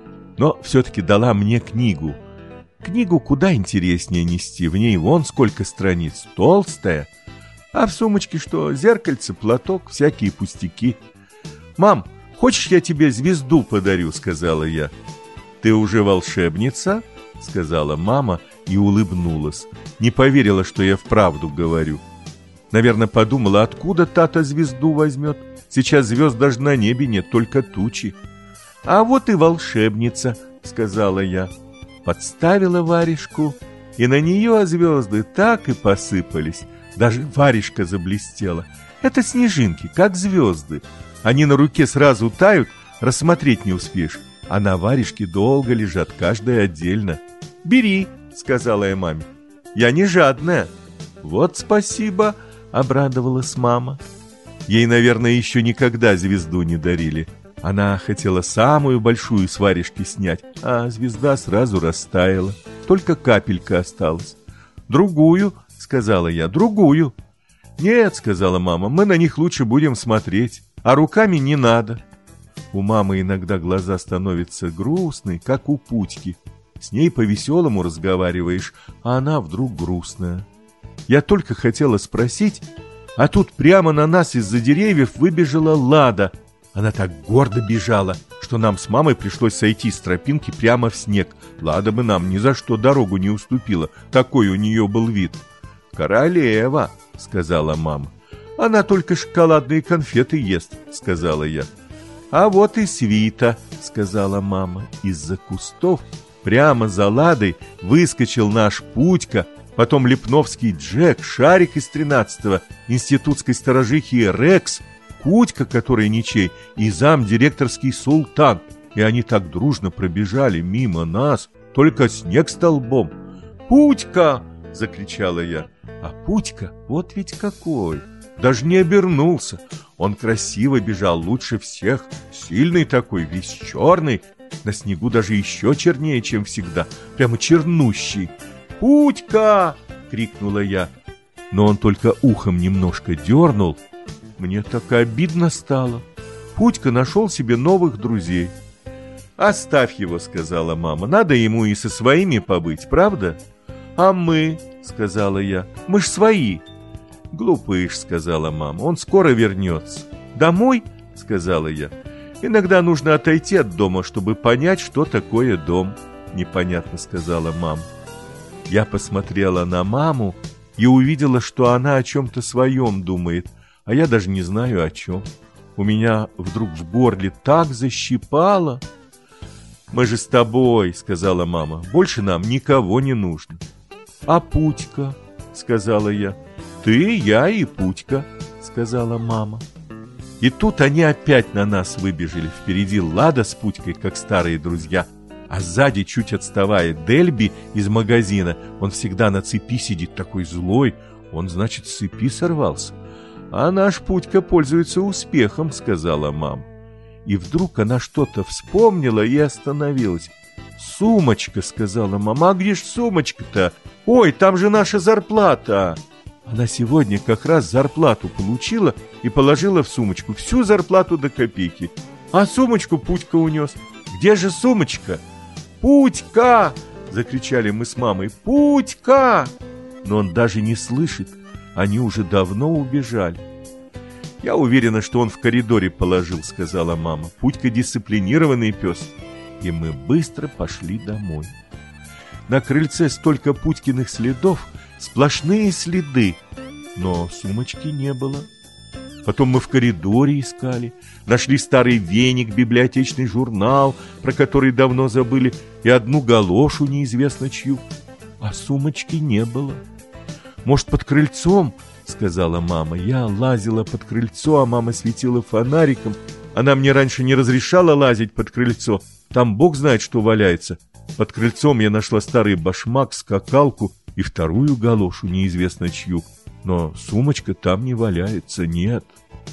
Но все-таки дала мне книгу. Книгу куда интереснее нести, в ней вон сколько страниц, толстая. А в сумочке что? Зеркальце, платок, всякие пустяки. «Мам, хочешь, я тебе звезду подарю?» — сказала я. «Ты уже волшебница?» — сказала мама и улыбнулась. Не поверила, что я вправду говорю. Наверное, подумала, откуда та-то звезду возьмет. Сейчас звезд даже на небе нет, только тучи. «А вот и волшебница», — сказала я. Подставила варежку, и на нее звезды так и посыпались. Даже варежка заблестела. Это снежинки, как звезды. Они на руке сразу тают, рассмотреть не успеешь. А на варежке долго лежат, каждая отдельно. «Бери», — сказала я маме. «Я не жадная». «Вот спасибо», — обрадовалась мама. Ей, наверное, еще никогда звезду не дарили. Она хотела самую большую с варежки снять, а звезда сразу растаяла. Только капелька осталась. «Другую», — сказала я, — «другую». «Нет», — сказала мама, — «мы на них лучше будем смотреть, а руками не надо». У мамы иногда глаза становятся грустные, как у Путьки. С ней по-веселому разговариваешь, а она вдруг грустная. Я только хотела спросить, а тут прямо на нас из-за деревьев выбежала Лада. Она так гордо бежала, что нам с мамой пришлось сойти с тропинки прямо в снег. Лада бы нам ни за что дорогу не уступила, такой у нее был вид. «Королева», — сказала мама. «Она только шоколадные конфеты ест», — сказала я. «А вот и свита», — сказала мама. Из-за кустов прямо за Ладой выскочил наш Путька, потом Липновский Джек, Шарик из тринадцатого, институтской сторожихи Рекс, Кутька, который ничей, и замдиректорский Султан. И они так дружно пробежали мимо нас, только снег столбом. «Путька!» — закричала я. А Путька вот ведь какой! Даже не обернулся. Он красиво бежал, лучше всех, сильный такой, весь черный, на снегу даже еще чернее, чем всегда, прямо чернущий. «Путька!» — крикнула я, но он только ухом немножко дернул. Мне так обидно стало. Путька нашел себе новых друзей. «Оставь его», — сказала мама, — «надо ему и со своими побыть, правда?» «А мы», — сказала я, — «мы ж свои». «Глупыш», — сказала мама, — «он скоро вернется». «Домой?» — сказала я. «Иногда нужно отойти от дома, чтобы понять, что такое дом», — непонятно сказала мама. Я посмотрела на маму и увидела, что она о чем-то своем думает, а я даже не знаю о чем. У меня вдруг в горле так защипало. «Мы же с тобой», — сказала мама, — «больше нам никого не нужно». «А Путька?» — сказала я. «Ты, я и Путька», — сказала мама. И тут они опять на нас выбежали. Впереди Лада с Путькой, как старые друзья, а сзади, чуть отставая, Дельби из магазина. Он всегда на цепи сидит, такой злой. Он, значит, с цепи сорвался. «А наш Путька пользуется успехом», — сказала мама. И вдруг она что-то вспомнила и остановилась. «Сумочка», — сказала мама. «А где ж сумочка-то? Ой, там же наша зарплата!» Она сегодня как раз зарплату получила и положила в сумочку, всю зарплату до копейки. А сумочку Путька унес. «Где же сумочка?» «Путька!» — закричали мы с мамой. «Путька!» Но он даже не слышит, они уже давно убежали. «Я уверена, что он в коридоре положил», — сказала мама. «Путька дисциплинированный пес». И мы быстро пошли домой. На крыльце столько Путькиных следов, сплошные следы, но сумочки не было. Потом мы в коридоре искали, нашли старый веник, библиотечный журнал, про который давно забыли, и одну галошу неизвестно чью, а сумочки не было. «Может, под крыльцом?» — сказала мама. Я лазила под крыльцо, а мама светила фонариком. Она мне раньше не разрешала лазить под крыльцо, там бог знает, что валяется. Под крыльцом я нашла старый башмак, скакалку и вторую галошу, неизвестно чью. Но сумочка там не валяется, нет.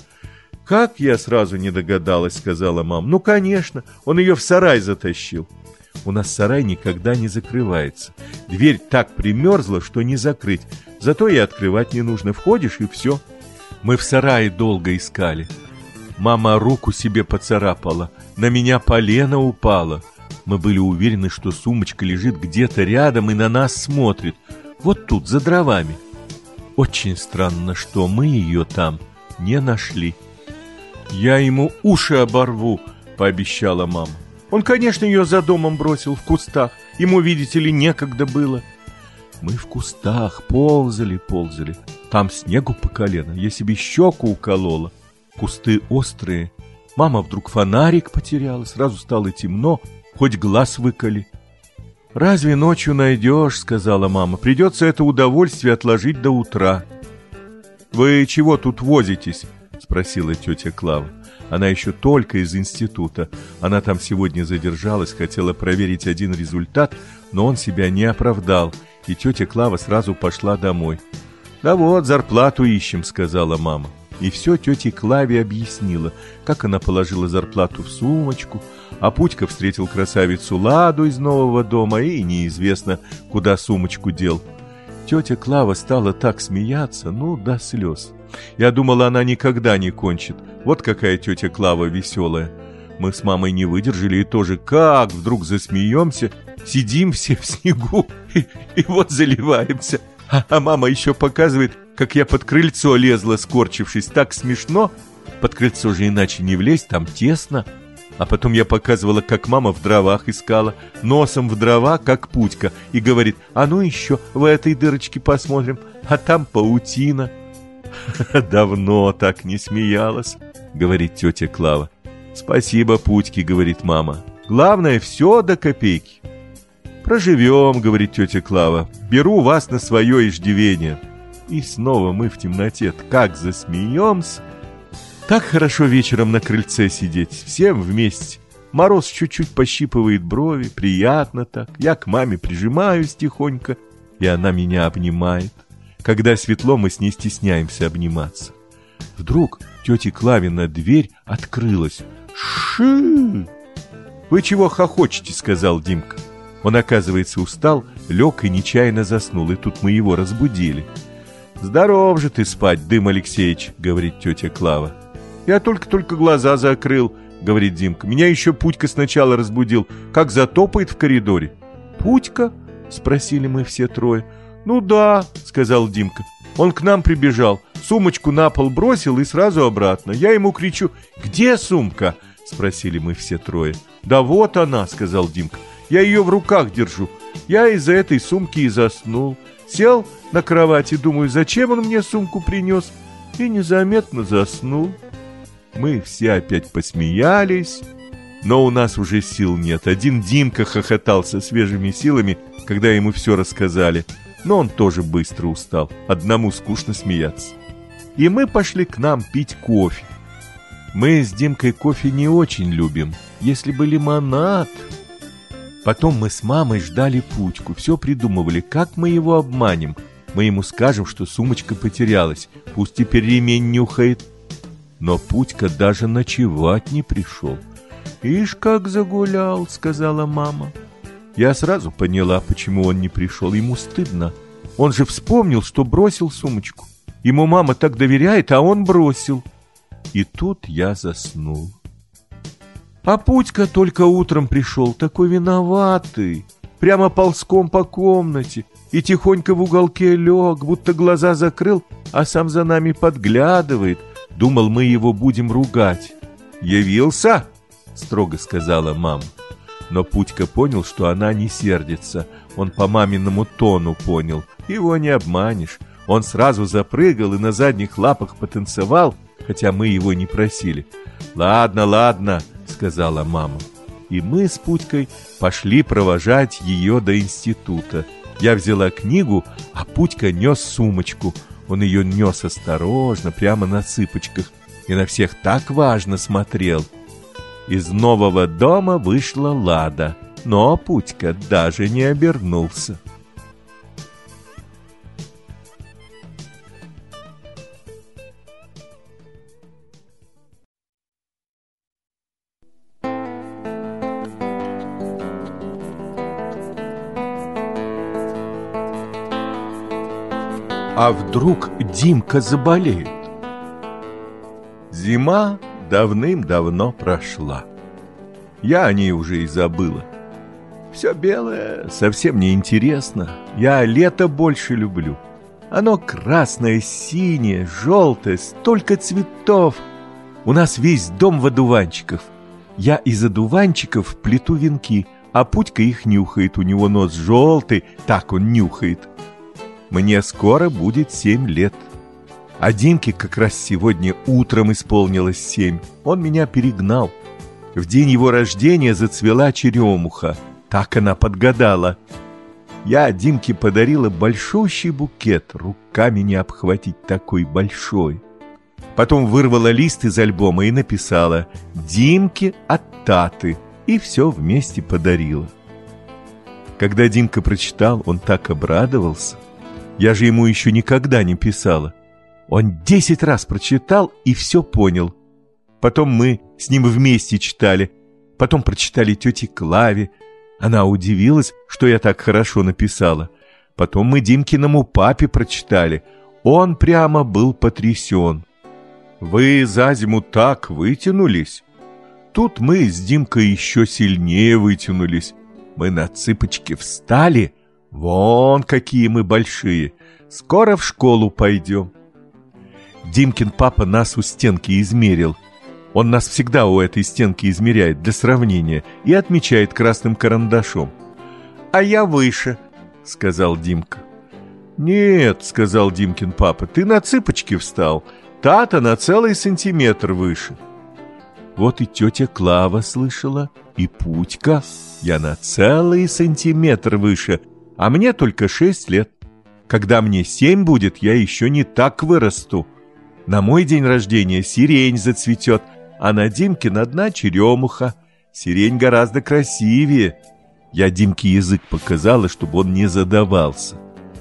«Как я сразу не догадалась», — сказала мама. «Ну, конечно, он ее в сарай затащил». У нас сарай никогда не закрывается. Дверь так примерзла, что не закрыть. Зато и открывать не нужно. Входишь, и все. Мы в сарае долго искали. Мама руку себе поцарапала, на меня полено упало. Мы были уверены, что сумочка лежит где-то рядом и на нас смотрит. Вот тут, за дровами. Очень странно, что мы ее там не нашли. «Я ему уши оборву», — пообещала мама. «Он, конечно, ее за домом бросил в кустах. Ему, видите ли, некогда было». Мы в кустах ползали, ползали. Там снегу по колено, я себе щеку уколола. Кусты острые. Мама вдруг фонарик потеряла, сразу стало темно, хоть глаз выколи. «Разве ночью найдешь?» — сказала мама. «Придется это удовольствие отложить до утра». «Вы чего тут возитесь?» — спросила тетя Клава. Она еще только из института. Она там сегодня задержалась, хотела проверить один результат, но он себя не оправдал, и тетя Клава сразу пошла домой. «Да вот, зарплату ищем», — сказала мама. И все тете Клаве объяснила, как она положила зарплату в сумочку, а Путька встретил красавицу Ладу из нового дома и неизвестно, куда сумочку дел. Тетя Клава стала так смеяться, ну, до слез. Я думала, она никогда не кончит. Вот какая тетя Клава веселая. Мы с мамой не выдержали и тоже как вдруг засмеемся, сидим все в снегу и, и вот заливаемся. А, а мама еще показывает, как я под крыльцо лезла, скорчившись. Так смешно. Под крыльцо же иначе не влезть, там тесно. А потом я показывала, как мама в дровах искала, носом в дрова, как Путька, и говорит: «А ну еще в этой дырочке посмотрим, а там паутина». «Давно так не смеялась», — говорит тетя Клава. «Спасибо, Путьке», — говорит мама. «Главное, все до копейки». «Проживем», — говорит тетя Клава. «Беру вас на свое иждивение». И снова мы в темноте как засмеемся. Так хорошо вечером на крыльце сидеть, всем вместе. Мороз чуть-чуть пощипывает брови, приятно так. Я к маме прижимаюсь тихонько и она меня обнимает. Когда светло, мы с ней стесняемся обниматься. Вдруг тетя Клавина дверь открылась. Ши! «Вы чего хохочете?» — сказал Димка. Он, оказывается, устал, лег и нечаянно заснул, и тут мы его разбудили. «Здоров же ты спать, Дым Алексеевич», — говорит тетя Клава. «Я только-только глаза закрыл», — говорит Димка. «Меня еще Путька сначала разбудил, как затопает в коридоре». «Путька?» — спросили мы все трое. «Ну да», — сказал Димка. «Он к нам прибежал, сумочку на пол бросил и сразу обратно. Я ему кричу: где сумка?» — спросили мы все трое. «Да вот она», — сказал Димка. «Я ее в руках держу. Я из-за этой сумки и заснул. Сел на кровати, думаю, зачем он мне сумку принес?» И незаметно заснул. Мы все опять посмеялись, но у нас уже сил нет. Один Димка хохотал со свежими силами, когда ему все рассказали. Но он тоже быстро устал, одному скучно смеяться. И мы пошли к нам пить кофе. Мы с Димкой кофе не очень любим, если бы лимонад. Потом мы с мамой ждали Путьку, все придумывали, как мы его обманем. Мы ему скажем, что сумочка потерялась, пусть теперь ремень нюхает. Но Путька даже ночевать не пришел. «Ишь, как загулял», — сказала мама. Я сразу поняла, почему он не пришел. Ему стыдно. Он же вспомнил, что бросил сумочку. Ему мама так доверяет, а он бросил. И тут я заснул. А Путька только утром пришел, такой виноватый. Прямо ползком по комнате и тихонько в уголке лег, будто глаза закрыл, а сам за нами подглядывает. Думал, мы его будем ругать. «Явился?» — строго сказала мама. Но Путька понял, что она не сердится. Он по маминому тону понял. Его не обманешь. Он сразу запрыгал и на задних лапах потанцевал, хотя мы его не просили. «Ладно, ладно», — сказала мама. И мы с Путькой пошли провожать ее до института. Я взяла книгу, а Путька нес сумочку. Он ее нес осторожно, прямо на цыпочках, и на всех так важно смотрел. Из нового дома вышла Лада, но Путька даже не обернулся. А вдруг Димка заболеет? Зима давным-давно прошла. Я о ней уже и забыла. Все белое совсем не интересно. Я лето больше люблю. Оно красное, синее, желтое, столько цветов. У нас весь дом в одуванчиков. Я из одуванчиков плету венки, а Путька их нюхает. У него нос желтый, так он нюхает. Мне скоро будет семь лет. А Димке как раз сегодня утром исполнилось семь. Он меня перегнал. В день его рождения зацвела черемуха. Так она подгадала. Я Димке подарила большущий букет. Руками не обхватить такой большой. Потом вырвала лист из альбома и написала «Димке от Таты». И все вместе подарила. Когда Димка прочитал, он так обрадовался. Я же ему еще никогда не писала. Он десять раз прочитал и все понял. Потом мы с ним вместе читали. Потом прочитали тете Клаве. Она удивилась, что я так хорошо написала. Потом мы Димкиному папе прочитали. Он прямо был потрясен. «Вы за зиму так вытянулись?» Тут мы с Димкой еще сильнее вытянулись. Мы на цыпочки встали. Вон какие мы большие. Скоро в школу пойдем. Димкин папа нас у стенки измерил. Он нас всегда у этой стенки измеряет для сравнения и отмечает красным карандашом. «А я выше», — сказал Димка. «Нет», — сказал Димкин папа, — «ты на цыпочки встал. Тата на целый сантиметр выше». Вот и тетя Клава слышала, и Путька. Я на целый сантиметр выше, а мне только шесть лет. Когда мне семь будет, я еще не так вырасту. На мой день рождения сирень зацветет, а на Димкин одна черемуха. Сирень гораздо красивее. Я Димке язык показала, чтобы он не задавался.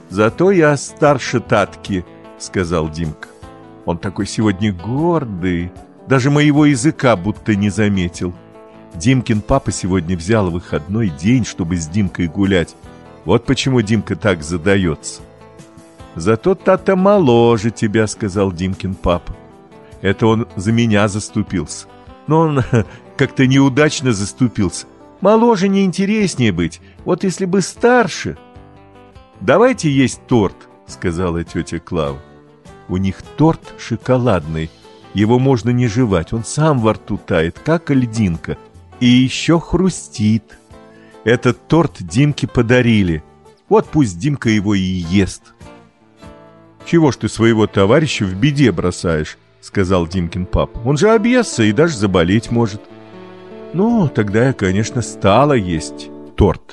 Зато я старше Татки, сказал Димка. Он такой сегодня гордый, даже моего языка будто не заметил. Димкин папа сегодня взял выходной день, чтобы с Димкой гулять. Вот почему Димка так задается. Зато Тата моложе тебя, сказал Димкин папа. Это он за меня заступился. Но он как-то неудачно заступился. Моложе не интереснее быть. Вот если бы старше... Давайте есть торт, сказала тетя Клава. У них торт шоколадный. Его можно не жевать, он сам во рту тает, как льдинка. И еще хрустит. Этот торт Димке подарили. Вот пусть Димка его и ест. Чего ж ты своего товарища в беде бросаешь, сказал Димкин папа. Он же объестся и даже заболеть может. Ну, тогда я, конечно, стала есть торт.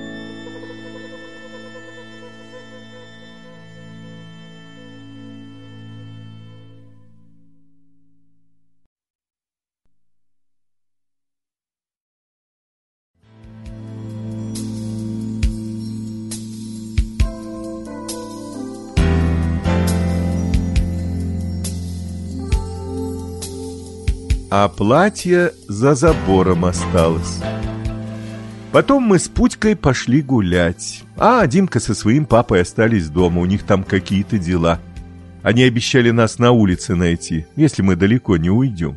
А платье за забором осталось. Потом мы с Путькой пошли гулять. А Димка со своим папой остались дома, у них там какие-то дела. Они обещали нас на улице найти, если мы далеко не уйдем.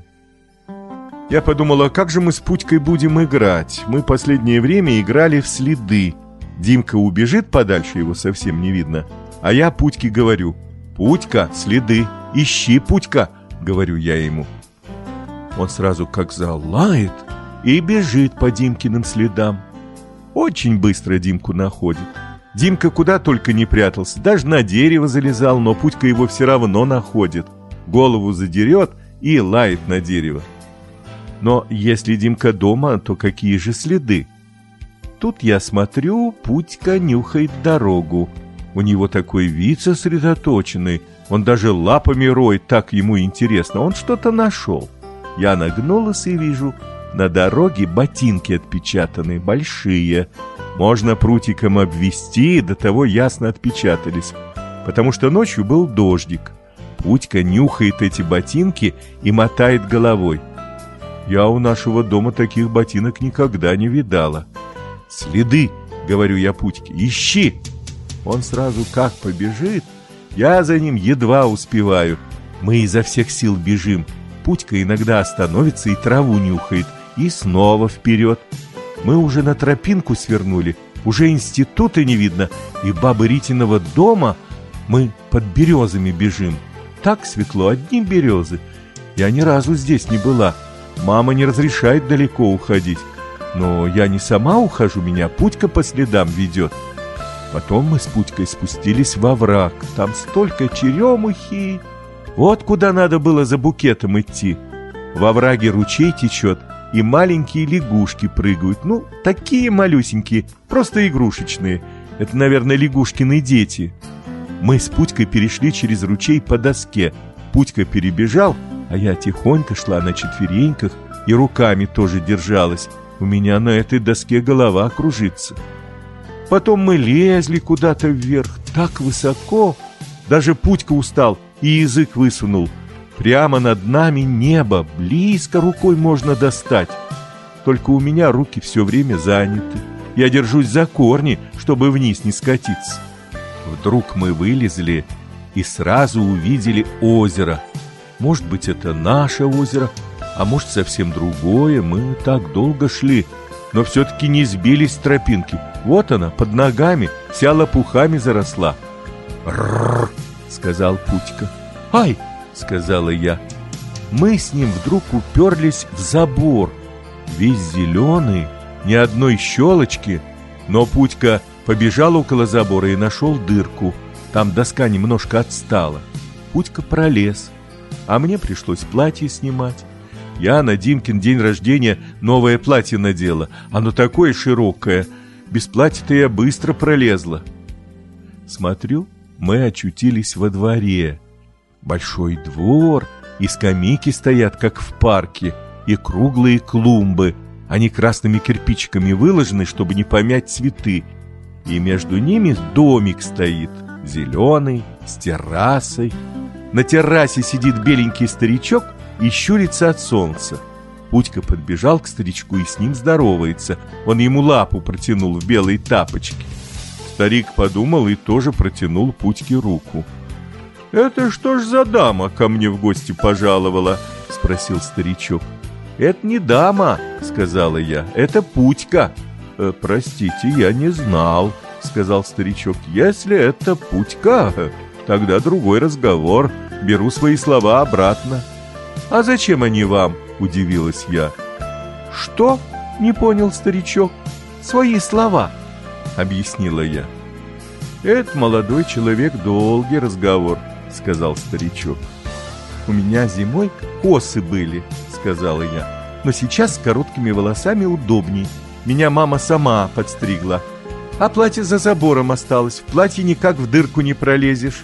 Я подумала, как же мы с Путькой будем играть? Мы последнее время играли в следы. Димка убежит подальше, его совсем не видно. А я Путьке говорю: «Путька, следы, ищи, Путька», говорю я ему. Он сразу как залает и бежит по Димкиным следам. Очень быстро Димку находит. Димка куда только не прятался, даже на дерево залезал, но Путька его все равно находит. Голову задерет и лает на дерево. Но если Димка дома, то какие же следы? Тут я смотрю, Путька нюхает дорогу. У него такой вид сосредоточенный, он даже лапами роет, так ему интересно, он что-то нашел. Я нагнулась и вижу, на дороге ботинки отпечатаны, большие. Можно прутиком обвести, до того ясно отпечатались, потому что ночью был дождик. Путька нюхает эти ботинки и мотает головой. Я у нашего дома таких ботинок никогда не видала. «Следы», — говорю я Путьке, — «ищи». Он сразу как побежит, я за ним едва успеваю. Мы изо всех сил бежим. Путька иногда остановится и траву нюхает, и снова вперед. Мы уже на тропинку свернули, уже института не видно, и бабы Ритиного дома. Мы под березами бежим. Так светло, одни березы. Я ни разу здесь не была. Мама не разрешает далеко уходить. Но я не сама ухожу, меня Путька по следам ведет. Потом мы с Путькой спустились во враг. Там столько черемухи. Вот куда надо было за букетом идти. Во враге ручей течет, и маленькие лягушки прыгают. Ну, такие малюсенькие, просто игрушечные. Это, наверное, лягушкины дети. Мы с Путькой перешли через ручей по доске. Путька перебежал, а я тихонько шла на четвереньках и руками тоже держалась. У меня на этой доске голова кружится. Потом мы лезли куда-то вверх, так высоко. Даже Путька устал и язык высунул. Прямо над нами небо, близко рукой можно достать. Только у меня руки все время заняты. Я держусь за корни, чтобы вниз не скатиться. Вдруг мы вылезли и сразу увидели озеро. Может быть, это наше озеро, а может, совсем другое. Мы так долго шли, но все-таки не сбились с тропинки. Вот она, под ногами, вся лопухами заросла. «Рррр», — сказал Путька. «Ай!» — сказала я. Мы с ним вдруг уперлись в забор. Весь зеленый, ни одной щелочки. Но Путька побежал около забора и нашел дырку. Там доска немножко отстала. Путька пролез, а мне пришлось платье снимать. Я на Димкин день рождения новое платье надела. Оно такое широкое. Без платья-то я быстро пролезла. Смотрю, мы очутились во дворе. Большой двор, и скамейки стоят, как в парке, и круглые клумбы. Они красными кирпичиками выложены, чтобы не помять цветы. И между ними домик стоит. зеленый, с террасой. На террасе сидит беленький старичок и щурится от солнца. Путька подбежал к старичку и с ним здоровается. Он ему лапу протянул в белой тапочке. Старик подумал и тоже протянул Путьке руку. «Это что ж за дама ко мне в гости пожаловала?» — спросил старичок. «Это не дама», — сказала я, — «это Путька». «Э, «Простите, я не знал», — сказал старичок. «Если это Путька, тогда другой разговор. Беру свои слова обратно». «А зачем они вам?» — удивилась я. «Что?» — не понял старичок. «Свои слова», — объяснила я. «Это, молодой человек, долгий разговор», — сказал старичок. «У меня зимой косы были», — сказала я, «но сейчас с короткими волосами удобней. Меня мама сама подстригла. А платье за забором осталось. В платье никак в дырку не пролезешь».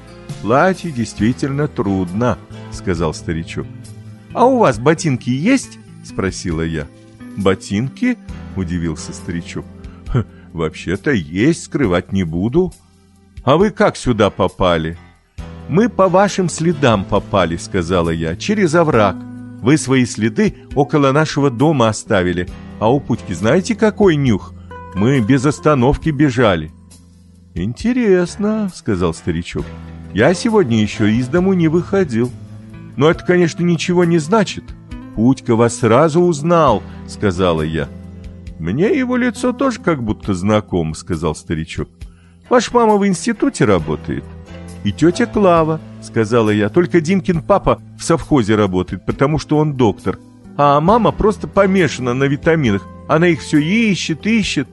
«Платье действительно трудно», — сказал старичок. «А у вас ботинки есть?» — спросила я. «Ботинки?» — удивился старичок. «Вообще-то есть, скрывать не буду». «А вы как сюда попали?» «Мы по вашим следам попали», — сказала я, — «через овраг. Вы свои следы около нашего дома оставили. А у Путьки знаете, какой нюх? Мы без остановки бежали». «Интересно», — сказал старичок. «Я сегодня еще из дому не выходил. Но это, конечно, ничего не значит. Путька вас сразу узнал», — сказала я. «Мне его лицо тоже как будто знакомо», — сказал старичок. «Ваша мама в институте работает?» «И тетя Клава», — сказала я, — «только Димкин папа в совхозе работает, потому что он доктор. А мама просто помешана на витаминах. Она их все ищет, ищет».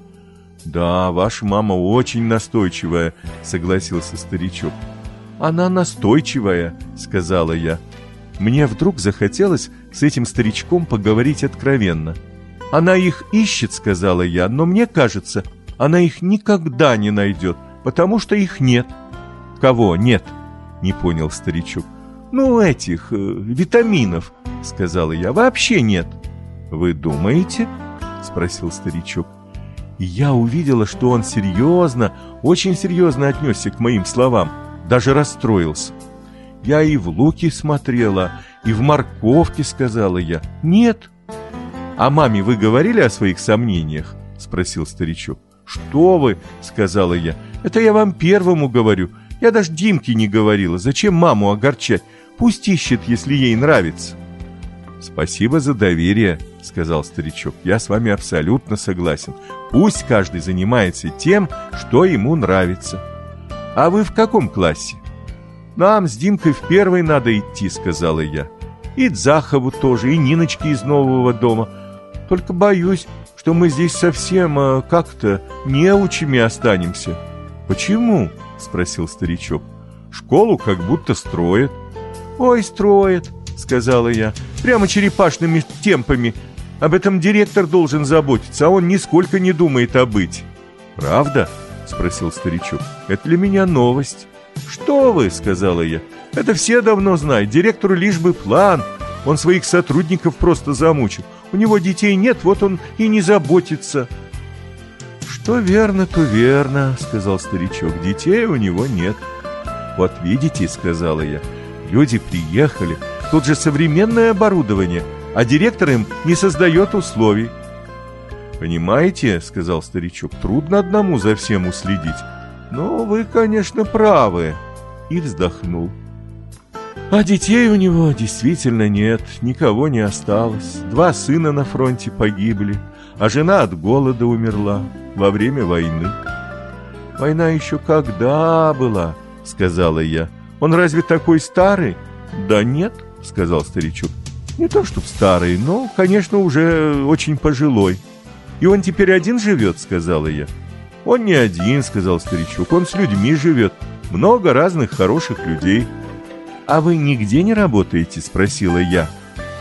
«Да, ваша мама очень настойчивая», — согласился старичок. «Она настойчивая», — сказала я. Мне вдруг захотелось с этим старичком поговорить откровенно. «Она их ищет», — сказала я, — «но мне кажется, она их никогда не найдет, потому что их нет». «Кого нет?» — не понял старичок. «Ну, этих, э, витаминов», — сказала я, — «вообще нет». «Вы думаете?» — спросил старичок. И я увидела, что он серьезно, очень серьезно отнесся к моим словам, даже расстроился. «Я и в луки смотрела, и в морковке», — сказала я. «Нет». «А маме вы говорили о своих сомнениях?» — спросил старичок. «Что вы?» — сказала я. «Это я вам первому говорю. Я даже Димке не говорила. Зачем маму огорчать? Пусть ищет, если ей нравится». «Спасибо за доверие», — сказал старичок. «Я с вами абсолютно согласен. Пусть каждый занимается тем, что ему нравится». «А вы в каком классе?» «Нам с Димкой в первый надо идти», — сказала я. «И Дзахову тоже, и Ниночке из нового дома. Только боюсь, что мы здесь совсем а, как-то неучими останемся». «Почему?» — спросил старичок. «Школу как будто строят». «Ой, строят», — сказала я, — «прямо черепашными темпами. Об этом директор должен заботиться, а он нисколько не думает о быте». «Правда?» — спросил старичок. «Это для меня новость». «Что вы?» — сказала я. «Это все давно знают. Директору лишь бы план. Он своих сотрудников просто замучил. У него детей нет, вот он и не заботится». «Что верно, то верно», — сказал старичок. «Детей у него нет». «Вот видите», — сказала я, — «люди приехали. Тут же современное оборудование, а директор им не создает условий». «Понимаете», — сказал старичок, — «трудно одному за всем уследить. Но вы, конечно, правы». И вздохнул. «А детей у него действительно нет, никого не осталось. Два сына на фронте погибли, а жена от голода умерла во время войны». «Война еще когда была?» — сказала я. «Он разве такой старый?» «Да нет», — сказал старичок. «Не то чтоб старый, но, конечно, уже очень пожилой». «И он теперь один живет?» — сказала я. «Он не один», — сказал старичок, — «он с людьми живет. Много разных хороших людей». «А вы нигде не работаете?» — спросила я.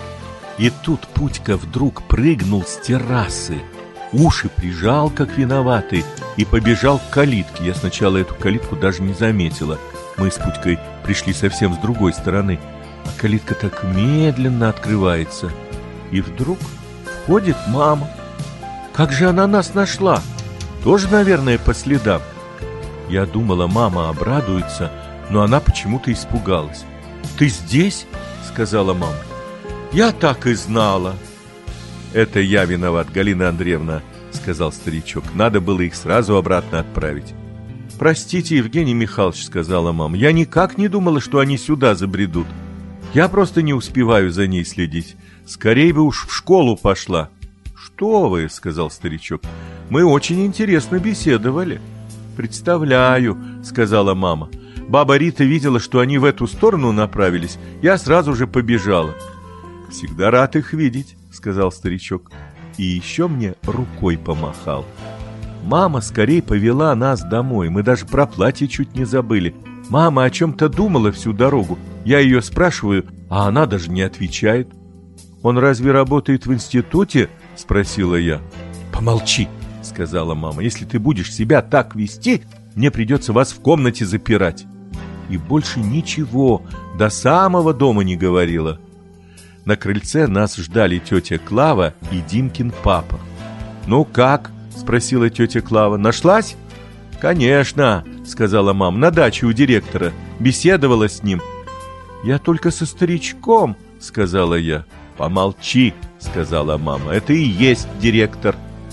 И тут Путька вдруг прыгнул с террасы, уши прижал, как виноватый, и побежал к калитке. Я сначала эту калитку даже не заметила. Мы с Путькой пришли совсем с другой стороны, а калитка так медленно открывается. И вдруг входит мама. Как же она нас нашла? Тоже, наверное, по следам. Я думала, мама обрадуется, но она почему-то испугалась. «Ты здесь?» — сказала мама. «Я так и знала». «Это я виноват, Галина Андреевна», — сказал старичок. «Надо было их сразу обратно отправить». «Простите, Евгений Михайлович», — сказала мама, «я никак не думала, что они сюда забредут. Я просто не успеваю за ней следить. Скорей бы уж в школу пошла». «Что вы», — сказал старичок, — «мы очень интересно беседовали». «Представляю», — сказала мама. «Баба Рита видела, что они в эту сторону направились. Я сразу же побежала». «Всегда рад их видеть», — сказал старичок. И еще мне рукой помахал. Мама скорей повела нас домой. Мы даже про платье чуть не забыли. Мама о чем-то думала всю дорогу. Я ее спрашиваю, а она даже не отвечает. «Он разве работает в институте?» — спросила я. «Помолчи», — сказала мама. «Если ты будешь себя так вести, мне придется вас в комнате запирать». И больше ничего до самого дома не говорила. На крыльце нас ждали тетя Клава и Димкин папа. «Ну как?» — спросила тетя Клава. «Нашлась?» «Конечно», — сказала мама, — «на даче у директора. Беседовала с ним». «Я только со старичком», — сказала я. «Помолчи», — сказала мама, — «это и есть директор».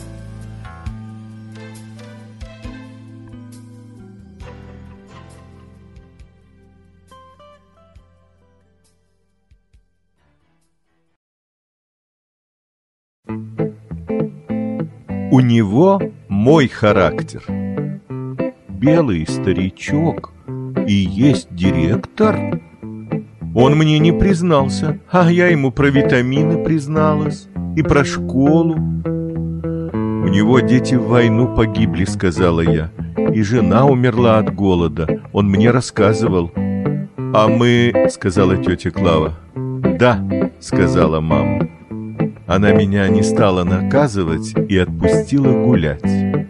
У него мой характер. Белый старичок и есть директор? Он мне не признался, а я ему про витамины призналась и про школу. У него дети в войну погибли, сказала я, и жена умерла от голода. Он мне рассказывал. А мы, сказала тетя Клава. Да, сказала мама. Она меня не стала наказывать и отпустила гулять.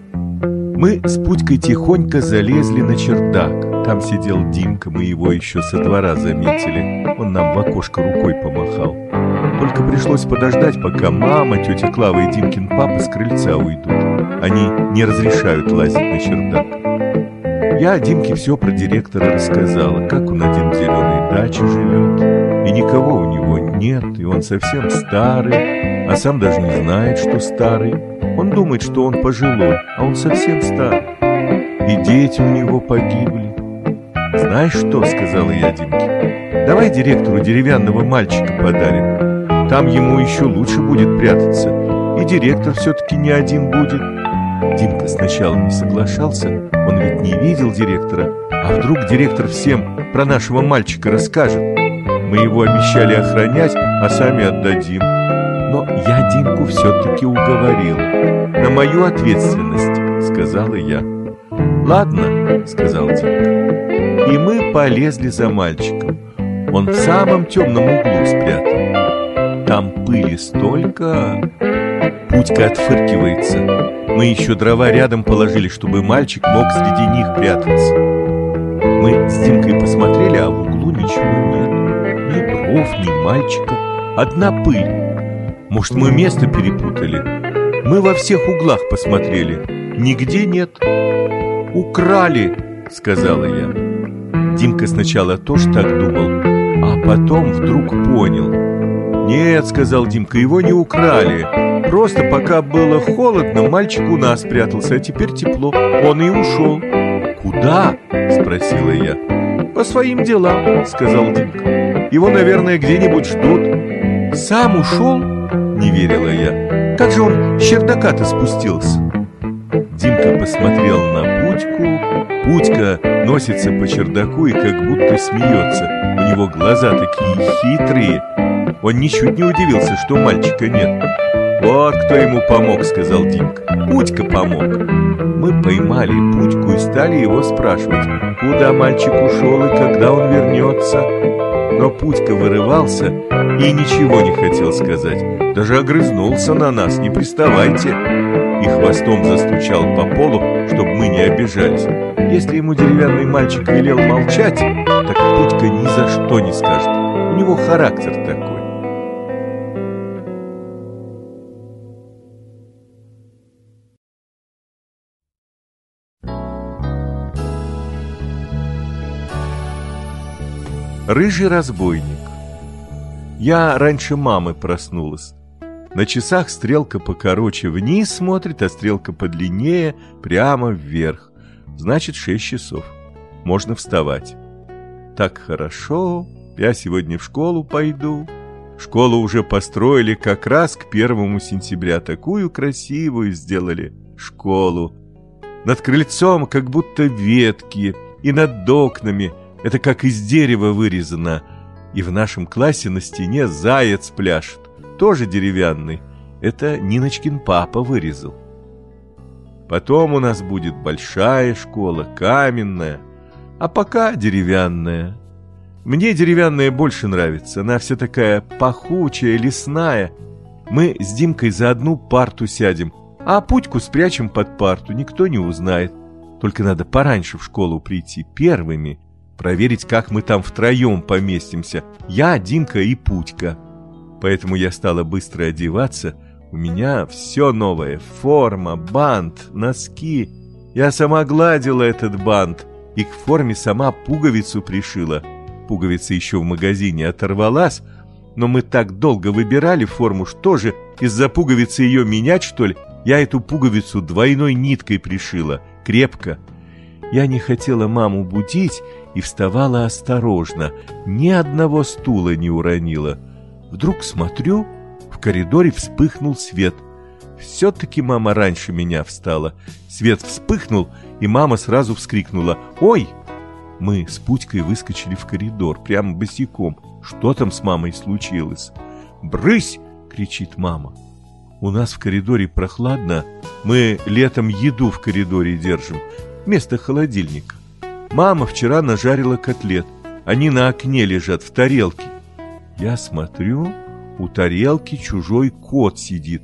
Мы с Путькой тихонько залезли на чердак. Там сидел Димка, мы его еще со двора заметили. Он нам в окошко рукой помахал. Только пришлось подождать, пока мама, тетя Клава и Димкин папа с крыльца уйдут. Они не разрешают лазить на чердак. Я Димке все про директора рассказала, как он один в зеленой даче живет, и никого у него нет, и он совсем старый, а сам даже не знает, что старый. Он думает, что он пожилой, а он совсем старый. И дети у него погибли. «Знаешь что?» — сказала я Димке. «Давай директору деревянного мальчика подарим. Там ему еще лучше будет прятаться. И директор все-таки не один будет». Димка сначала не соглашался. Он ведь не видел директора. А вдруг директор всем про нашего мальчика расскажет? Мы его обещали охранять, а сами отдадим. Но я Димку все-таки уговорил. На мою ответственность, сказала я. «Ладно», — сказал Димка. И мы полезли за мальчиком. Он в самом темном углу спрятан. Там пыли столько. Путька отфыркивается. Мы еще дрова рядом положили, чтобы мальчик мог среди них прятаться. Мы с Димкой посмотрели, а в углу ничего нет. Ни дров, ни мальчика. Одна пыль. Может, мы место перепутали? Мы во всех углах посмотрели. Нигде нет. «Украли», — сказала я. Димка сначала тоже так думал, а потом вдруг понял. «Нет», — сказал Димка, — «его не украли. Просто пока было холодно, мальчик у нас прятался, а теперь тепло. Он и ушел». «Куда?» — спросила я. «По своим делам», — сказал Димка. «Его, наверное, где-нибудь ждут». «Сам ушел?» — не верила я. «Как же он с чердака-то спустился?» Димка посмотрел на Путьку. Путька носится по чердаку и как будто смеется. У него глаза такие хитрые. Он ничуть не удивился, что мальчика нет. «Вот кто ему помог», — сказал Димка. «Путька помог». Мы поймали Путьку и стали его спрашивать, куда мальчик ушел и когда он вернется. Но Путька вырывался и ничего не хотел сказать. Даже огрызнулся на нас: «Не приставайте!» И хвостом застучал по полу, чтобы мы не обижались. Если ему деревянный мальчик велел молчать, так Путька ни за что не скажет. У него характер такой. Рыжий разбойник. Я раньше мамы проснулась. На часах стрелка покороче вниз смотрит, а стрелка подлиннее прямо вверх. Значит, шесть часов. Можно вставать. Так хорошо, я сегодня в школу пойду. Школу уже построили как раз к первому сентября. Такую красивую сделали школу. Над крыльцом как будто ветки, и над окнами. Это как из дерева вырезано. И в нашем классе на стене заяц пляшет. Тоже деревянный. Это Ниночкин папа вырезал. Потом у нас будет большая школа, каменная. А пока деревянная. Мне деревянная больше нравится. Она вся такая пахучая, лесная. Мы с Димкой за одну парту сядем, а Путьку спрячем под парту, никто не узнает. Только надо пораньше в школу прийти, первыми. Проверить, как мы там втроем поместимся. Я, Димка и Путька. Поэтому я стала быстро одеваться. У меня все новое. Форма, бант, носки. Я сама гладила этот бант. И к форме сама пуговицу пришила. Пуговица еще в магазине оторвалась. Но мы так долго выбирали форму, что же, из-за пуговицы ее менять, что ли? Я эту пуговицу двойной ниткой пришила. Крепко. Я не хотела маму будить и вставала осторожно, ни одного стула не уронила. Вдруг смотрю, в коридоре вспыхнул свет. Все-таки мама раньше меня встала. Свет вспыхнул, и мама сразу вскрикнула: «Ой!» Мы с Путькой выскочили в коридор, прямо босиком. Что там с мамой случилось? «Брысь!» — кричит мама. У нас в коридоре прохладно. Мы летом еду в коридоре держим, вместо холодильника. Мама вчера нажарила котлет. Они на окне лежат, в тарелке. Я смотрю, у тарелки чужой кот сидит.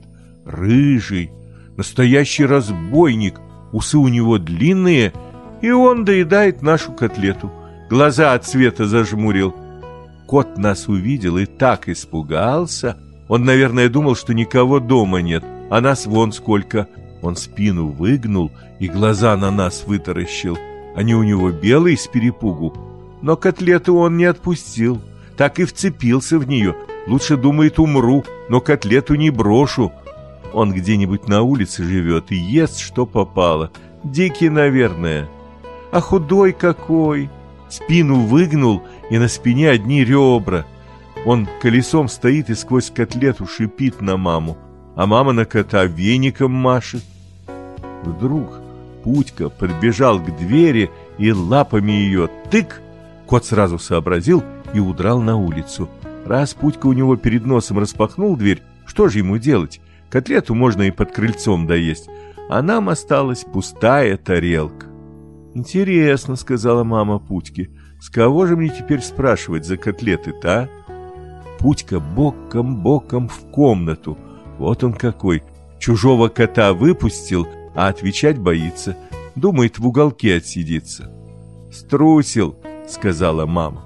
Рыжий, настоящий разбойник. Усы у него длинные, и он доедает нашу котлету. Глаза от света зажмурил. Кот нас увидел и так испугался. Он, наверное, думал, что никого дома нет, а нас вон сколько. Он спину выгнул и глаза на нас вытаращил. Они у него белые с перепугу. Но котлету он не отпустил, так и вцепился в нее. Лучше, думает, умру, но котлету не брошу. Он где-нибудь на улице живет и ест, что попало. Дикий, наверное. А худой какой! Спину выгнул, и на спине одни ребра. Он колесом стоит и сквозь котлету шипит на маму, а мама на кота веником машет. Вдруг Путька подбежал к двери и лапами ее тык. Кот сразу сообразил и удрал на улицу. Раз Путька у него перед носом распахнул дверь, что же ему делать? Котлету можно и под крыльцом доесть, а нам осталась пустая тарелка. «Интересно», — сказала мама Путьке, — «с кого же мне теперь спрашивать за котлеты-то, а?» Путька боком-боком в комнату. Вот он какой. Чужого кота выпустил, а отвечать боится. Думает, в уголке отсидится. «Струсил», — сказала мама.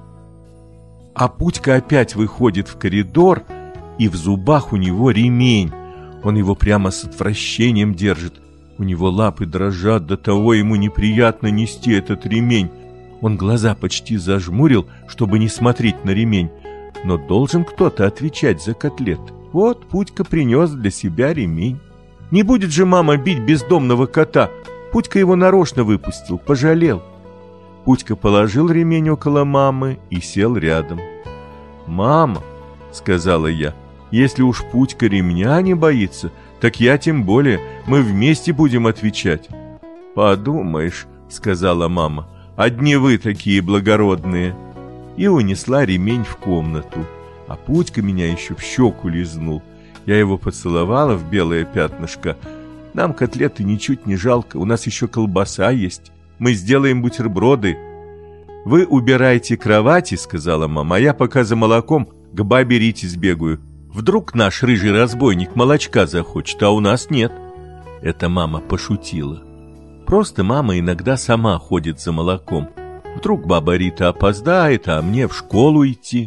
А Путька опять выходит в коридор, и в зубах у него ремень. Он его прямо с отвращением держит. У него лапы дрожат, до того ему неприятно нести этот ремень. Он глаза почти зажмурил, чтобы не смотреть на ремень. Но должен кто-то отвечать за котлет. Вот Путька принес для себя ремень. Не будет же мама бить бездомного кота. Путька его нарочно выпустил, пожалел. Путька положил ремень около мамы и сел рядом. «Мама», — сказала я, — «если уж Путька ремня не боится, так я тем более, мы вместе будем отвечать». «Подумаешь», — сказала мама, — «одни вы такие благородные». И унесла ремень в комнату. А Путька меня еще в щеку лизнул. Я его поцеловала в белое пятнышко. Нам котлеты ничуть не жалко, у нас еще колбаса есть. Мы сделаем бутерброды. «Вы убирайте кровати», — сказала мама, — «а я пока за молоком к бабе Рите сбегаю. Вдруг наш рыжий разбойник молочка захочет, а у нас нет». Это мама пошутила. Просто мама иногда сама ходит за молоком. Вдруг баба Рита опоздает, а мне в школу идти.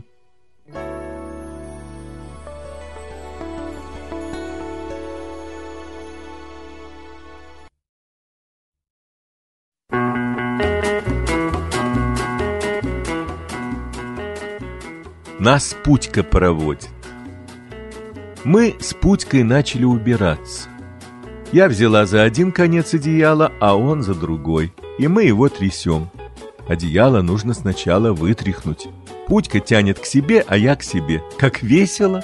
нас Путька проводит. Мы с Путькой начали убираться. Я взяла за один конец одеяла, а он за другой, и мы его трясем. Одеяло нужно сначала вытряхнуть. Путька тянет к себе, а я к себе. Как весело!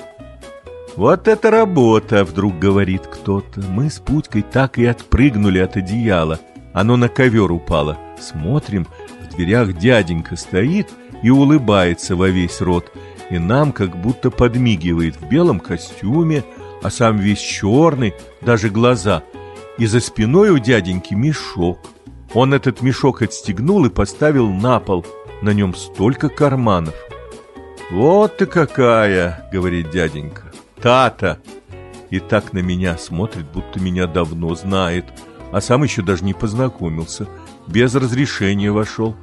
Вот это работа, вдруг говорит кто-то. Мы с Путькой так и отпрыгнули от одеяла. Оно на ковер упало. Смотрим, в дверях дяденька стоит и улыбается во весь рот. И нам как будто подмигивает в белом костюме, а сам весь черный, даже глаза. И за спиной у дяденьки мешок. Он этот мешок отстегнул и поставил на пол. На нем столько карманов. «Вот ты какая!» — говорит дяденька. «Та-то!» И так на меня смотрит, будто меня давно знает, а сам еще даже не познакомился. Без разрешения вошел.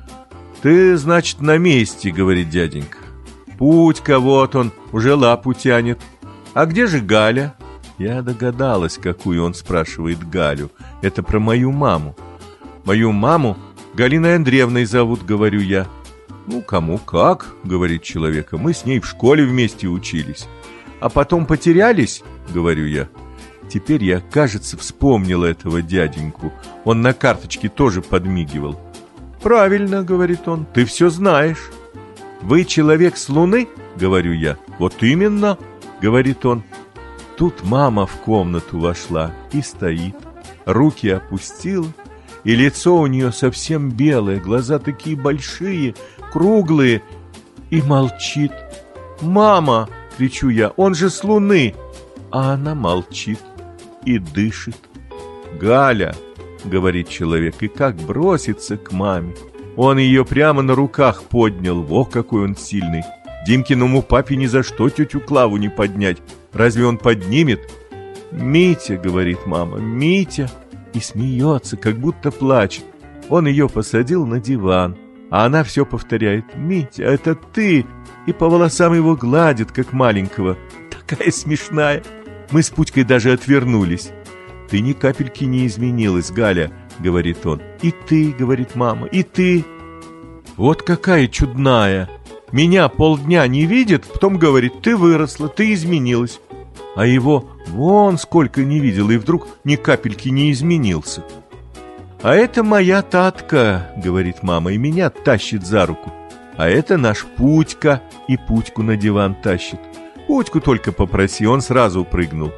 «Ты, значит, на месте», — говорит дяденька. «Путька, вот он, уже лапу тянет. А где же Галя?» Я догадалась, какую он спрашивает Галю. Это про мою маму. «Мою маму Галиной Андреевной зовут», — говорю я. «Ну, кому как», — говорит человек, — «мы с ней в школе вместе учились». «А потом потерялись», — говорю я. Теперь я, кажется, вспомнила этого дяденьку. Он на карточке тоже подмигивал. «Правильно», — говорит он, — «ты все знаешь». «Вы человек с Луны?» — говорю я. «Вот именно», — говорит он. Тут мама в комнату вошла и стоит, руки опустила, и лицо у нее совсем белое, глаза такие большие, круглые, и молчит. «Мама!» — кричу я, «он же с Луны!» А она молчит и дышит. «Галя!» — говорит человек, и как бросится к маме. Он ее прямо на руках поднял, во какой он сильный. Димкиному папе ни за что тетю Клаву не поднять. Разве он поднимет? «Митя!» — говорит мама, «Митя!» И смеется, как будто плачет. Он ее посадил на диван, а она все повторяет: «Митя, это ты!» И по волосам его гладит, как маленького. Такая смешная. Мы с Путькой даже отвернулись. «Ты ни капельки не изменилась, Галя», — говорит он. «И ты», — говорит мама, — «и ты». Вот какая чудная. Меня полдня не видит, потом говорит: «Ты выросла, ты изменилась». А его вон сколько не видел, и вдруг ни капельки не изменился. «А это моя Татка», — говорит мама, и меня тащит за руку. «А это наш Путька», и Путьку на диван тащит. Путьку только попроси, он сразу прыгнул.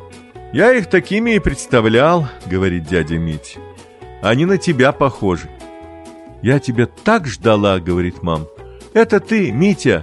«Я их такими и представлял», — говорит дядя Митя. «Они на тебя похожи». «Я тебя так ждала», — говорит мама. «Это ты, Митя».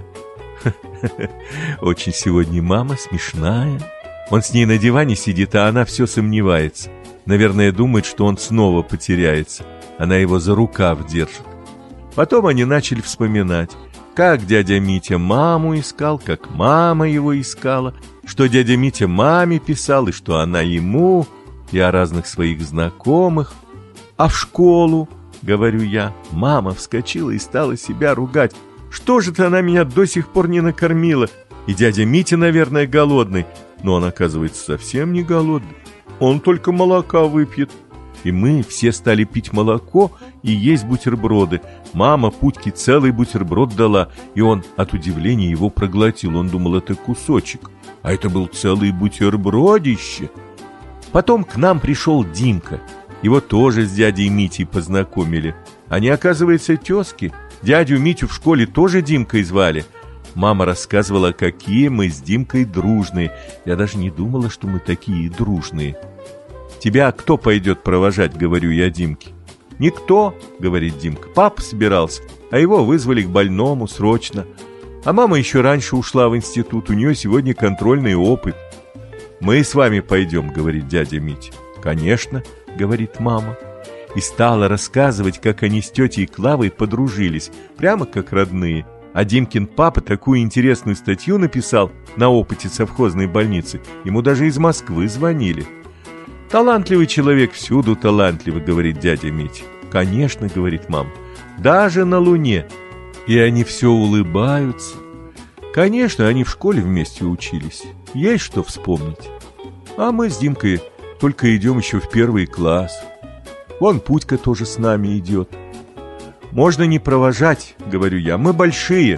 Очень сегодня мама смешная. Он с ней на диване сидит, а она все сомневается. Наверное, думает, что он снова потеряется. Она его за рукав держит. Потом они начали вспоминать, как дядя Митя маму искал, как мама его искала, что дядя Митя маме писал, и что она ему, и о разных своих знакомых. «А в школу?» — говорю я. Мама вскочила и стала себя ругать. «Что же ты она меня до сих пор не накормила? И дядя Митя, наверное, голодный». Но он, оказывается, совсем не голодный. Он только молока выпьет. И мы все стали пить молоко и есть бутерброды. Мама Путьке целый бутерброд дала, и он от удивления его проглотил. Он думал, это кусочек, а это был целый бутербродище. Потом к нам пришел Димка. Его тоже с дядей Митей познакомили. Они, оказывается, тезки. Дядю Митю в школе тоже Димкой звали. Мама рассказывала, какие мы с Димкой дружные. Я даже не думала, что мы такие дружные. «Тебя кто пойдет провожать?» — говорю я Димке. «Никто», — говорит Димка. «Папа собирался, а его вызвали к больному срочно. А мама еще раньше ушла в институт, у нее сегодня контрольный опыт». «Мы с вами пойдем», — говорит дядя Митя. «Конечно», — говорит мама. И стала рассказывать, как они с тетей Клавой подружились, прямо как родные. А Димкин папа такую интересную статью написал на опыте совхозной больницы. Ему даже из Москвы звонили. «Талантливый человек всюду талантливый», — говорит дядя Митя. «Конечно», — говорит мама, — «даже на Луне». И они все улыбаются. Конечно, они в школе вместе учились. Есть что вспомнить. А мы с Димкой только идем еще в первый класс. Вон Путька тоже с нами идет. «Можно не провожать», — говорю я, — «мы большие».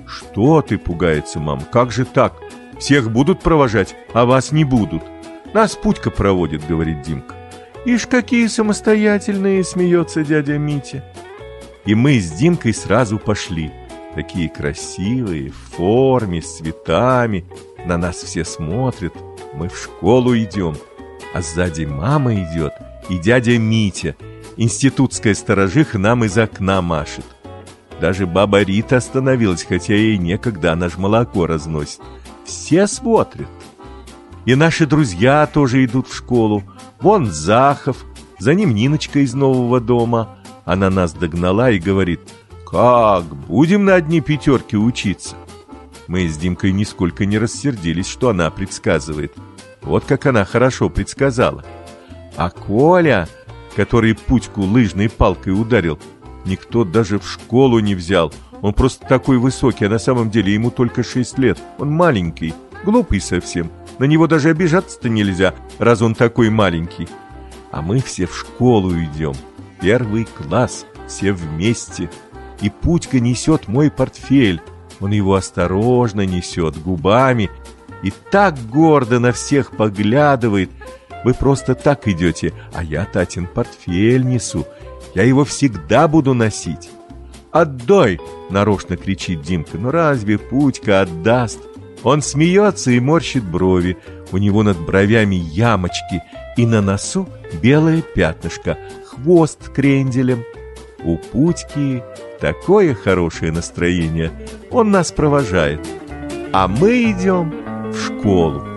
«Что ты?» — пугается мама. «Как же так? Всех будут провожать, а вас не будут. Нас Путька проводит», — говорит Димка. «Ишь, какие самостоятельные!» — смеется дядя Митя. И мы с Димкой сразу пошли. Такие красивые, в форме, с цветами. На нас все смотрят. Мы в школу идем. А сзади мама идет и дядя Митя. Институтская сторожиха нам из окна машет. Даже баба Рита остановилась, хотя ей некогда, она ж молоко разносит. Все смотрят. И наши друзья тоже идут в школу. Вон Захов, за ним Ниночка из нового дома. Она нас догнала и говорит: «Как, будем на одни пятерки учиться?» Мы с Димкой нисколько не рассердились, что она предсказывает. Вот как она хорошо предсказала. А Коля, который Путьку лыжной палкой ударил, никто даже в школу не взял. Он просто такой высокий, а на самом деле ему только шесть лет. Он маленький, глупый совсем. На него даже обижаться-то нельзя, раз он такой маленький. А мы все в школу идем. Первый класс, все вместе. И Путька несет мой портфель. Он его осторожно несет губами и так гордо на всех поглядывает. Вы просто так идете, а я Татин портфель несу. Я его всегда буду носить. «Отдай!» — нарочно кричит Димка. «Ну разве Путька отдаст?» Он смеется и морщит брови. У него над бровями ямочки, и на носу белое пятнышко, хвост кренделем. У Путьки такое хорошее настроение. Он нас провожает, а мы идем в школу.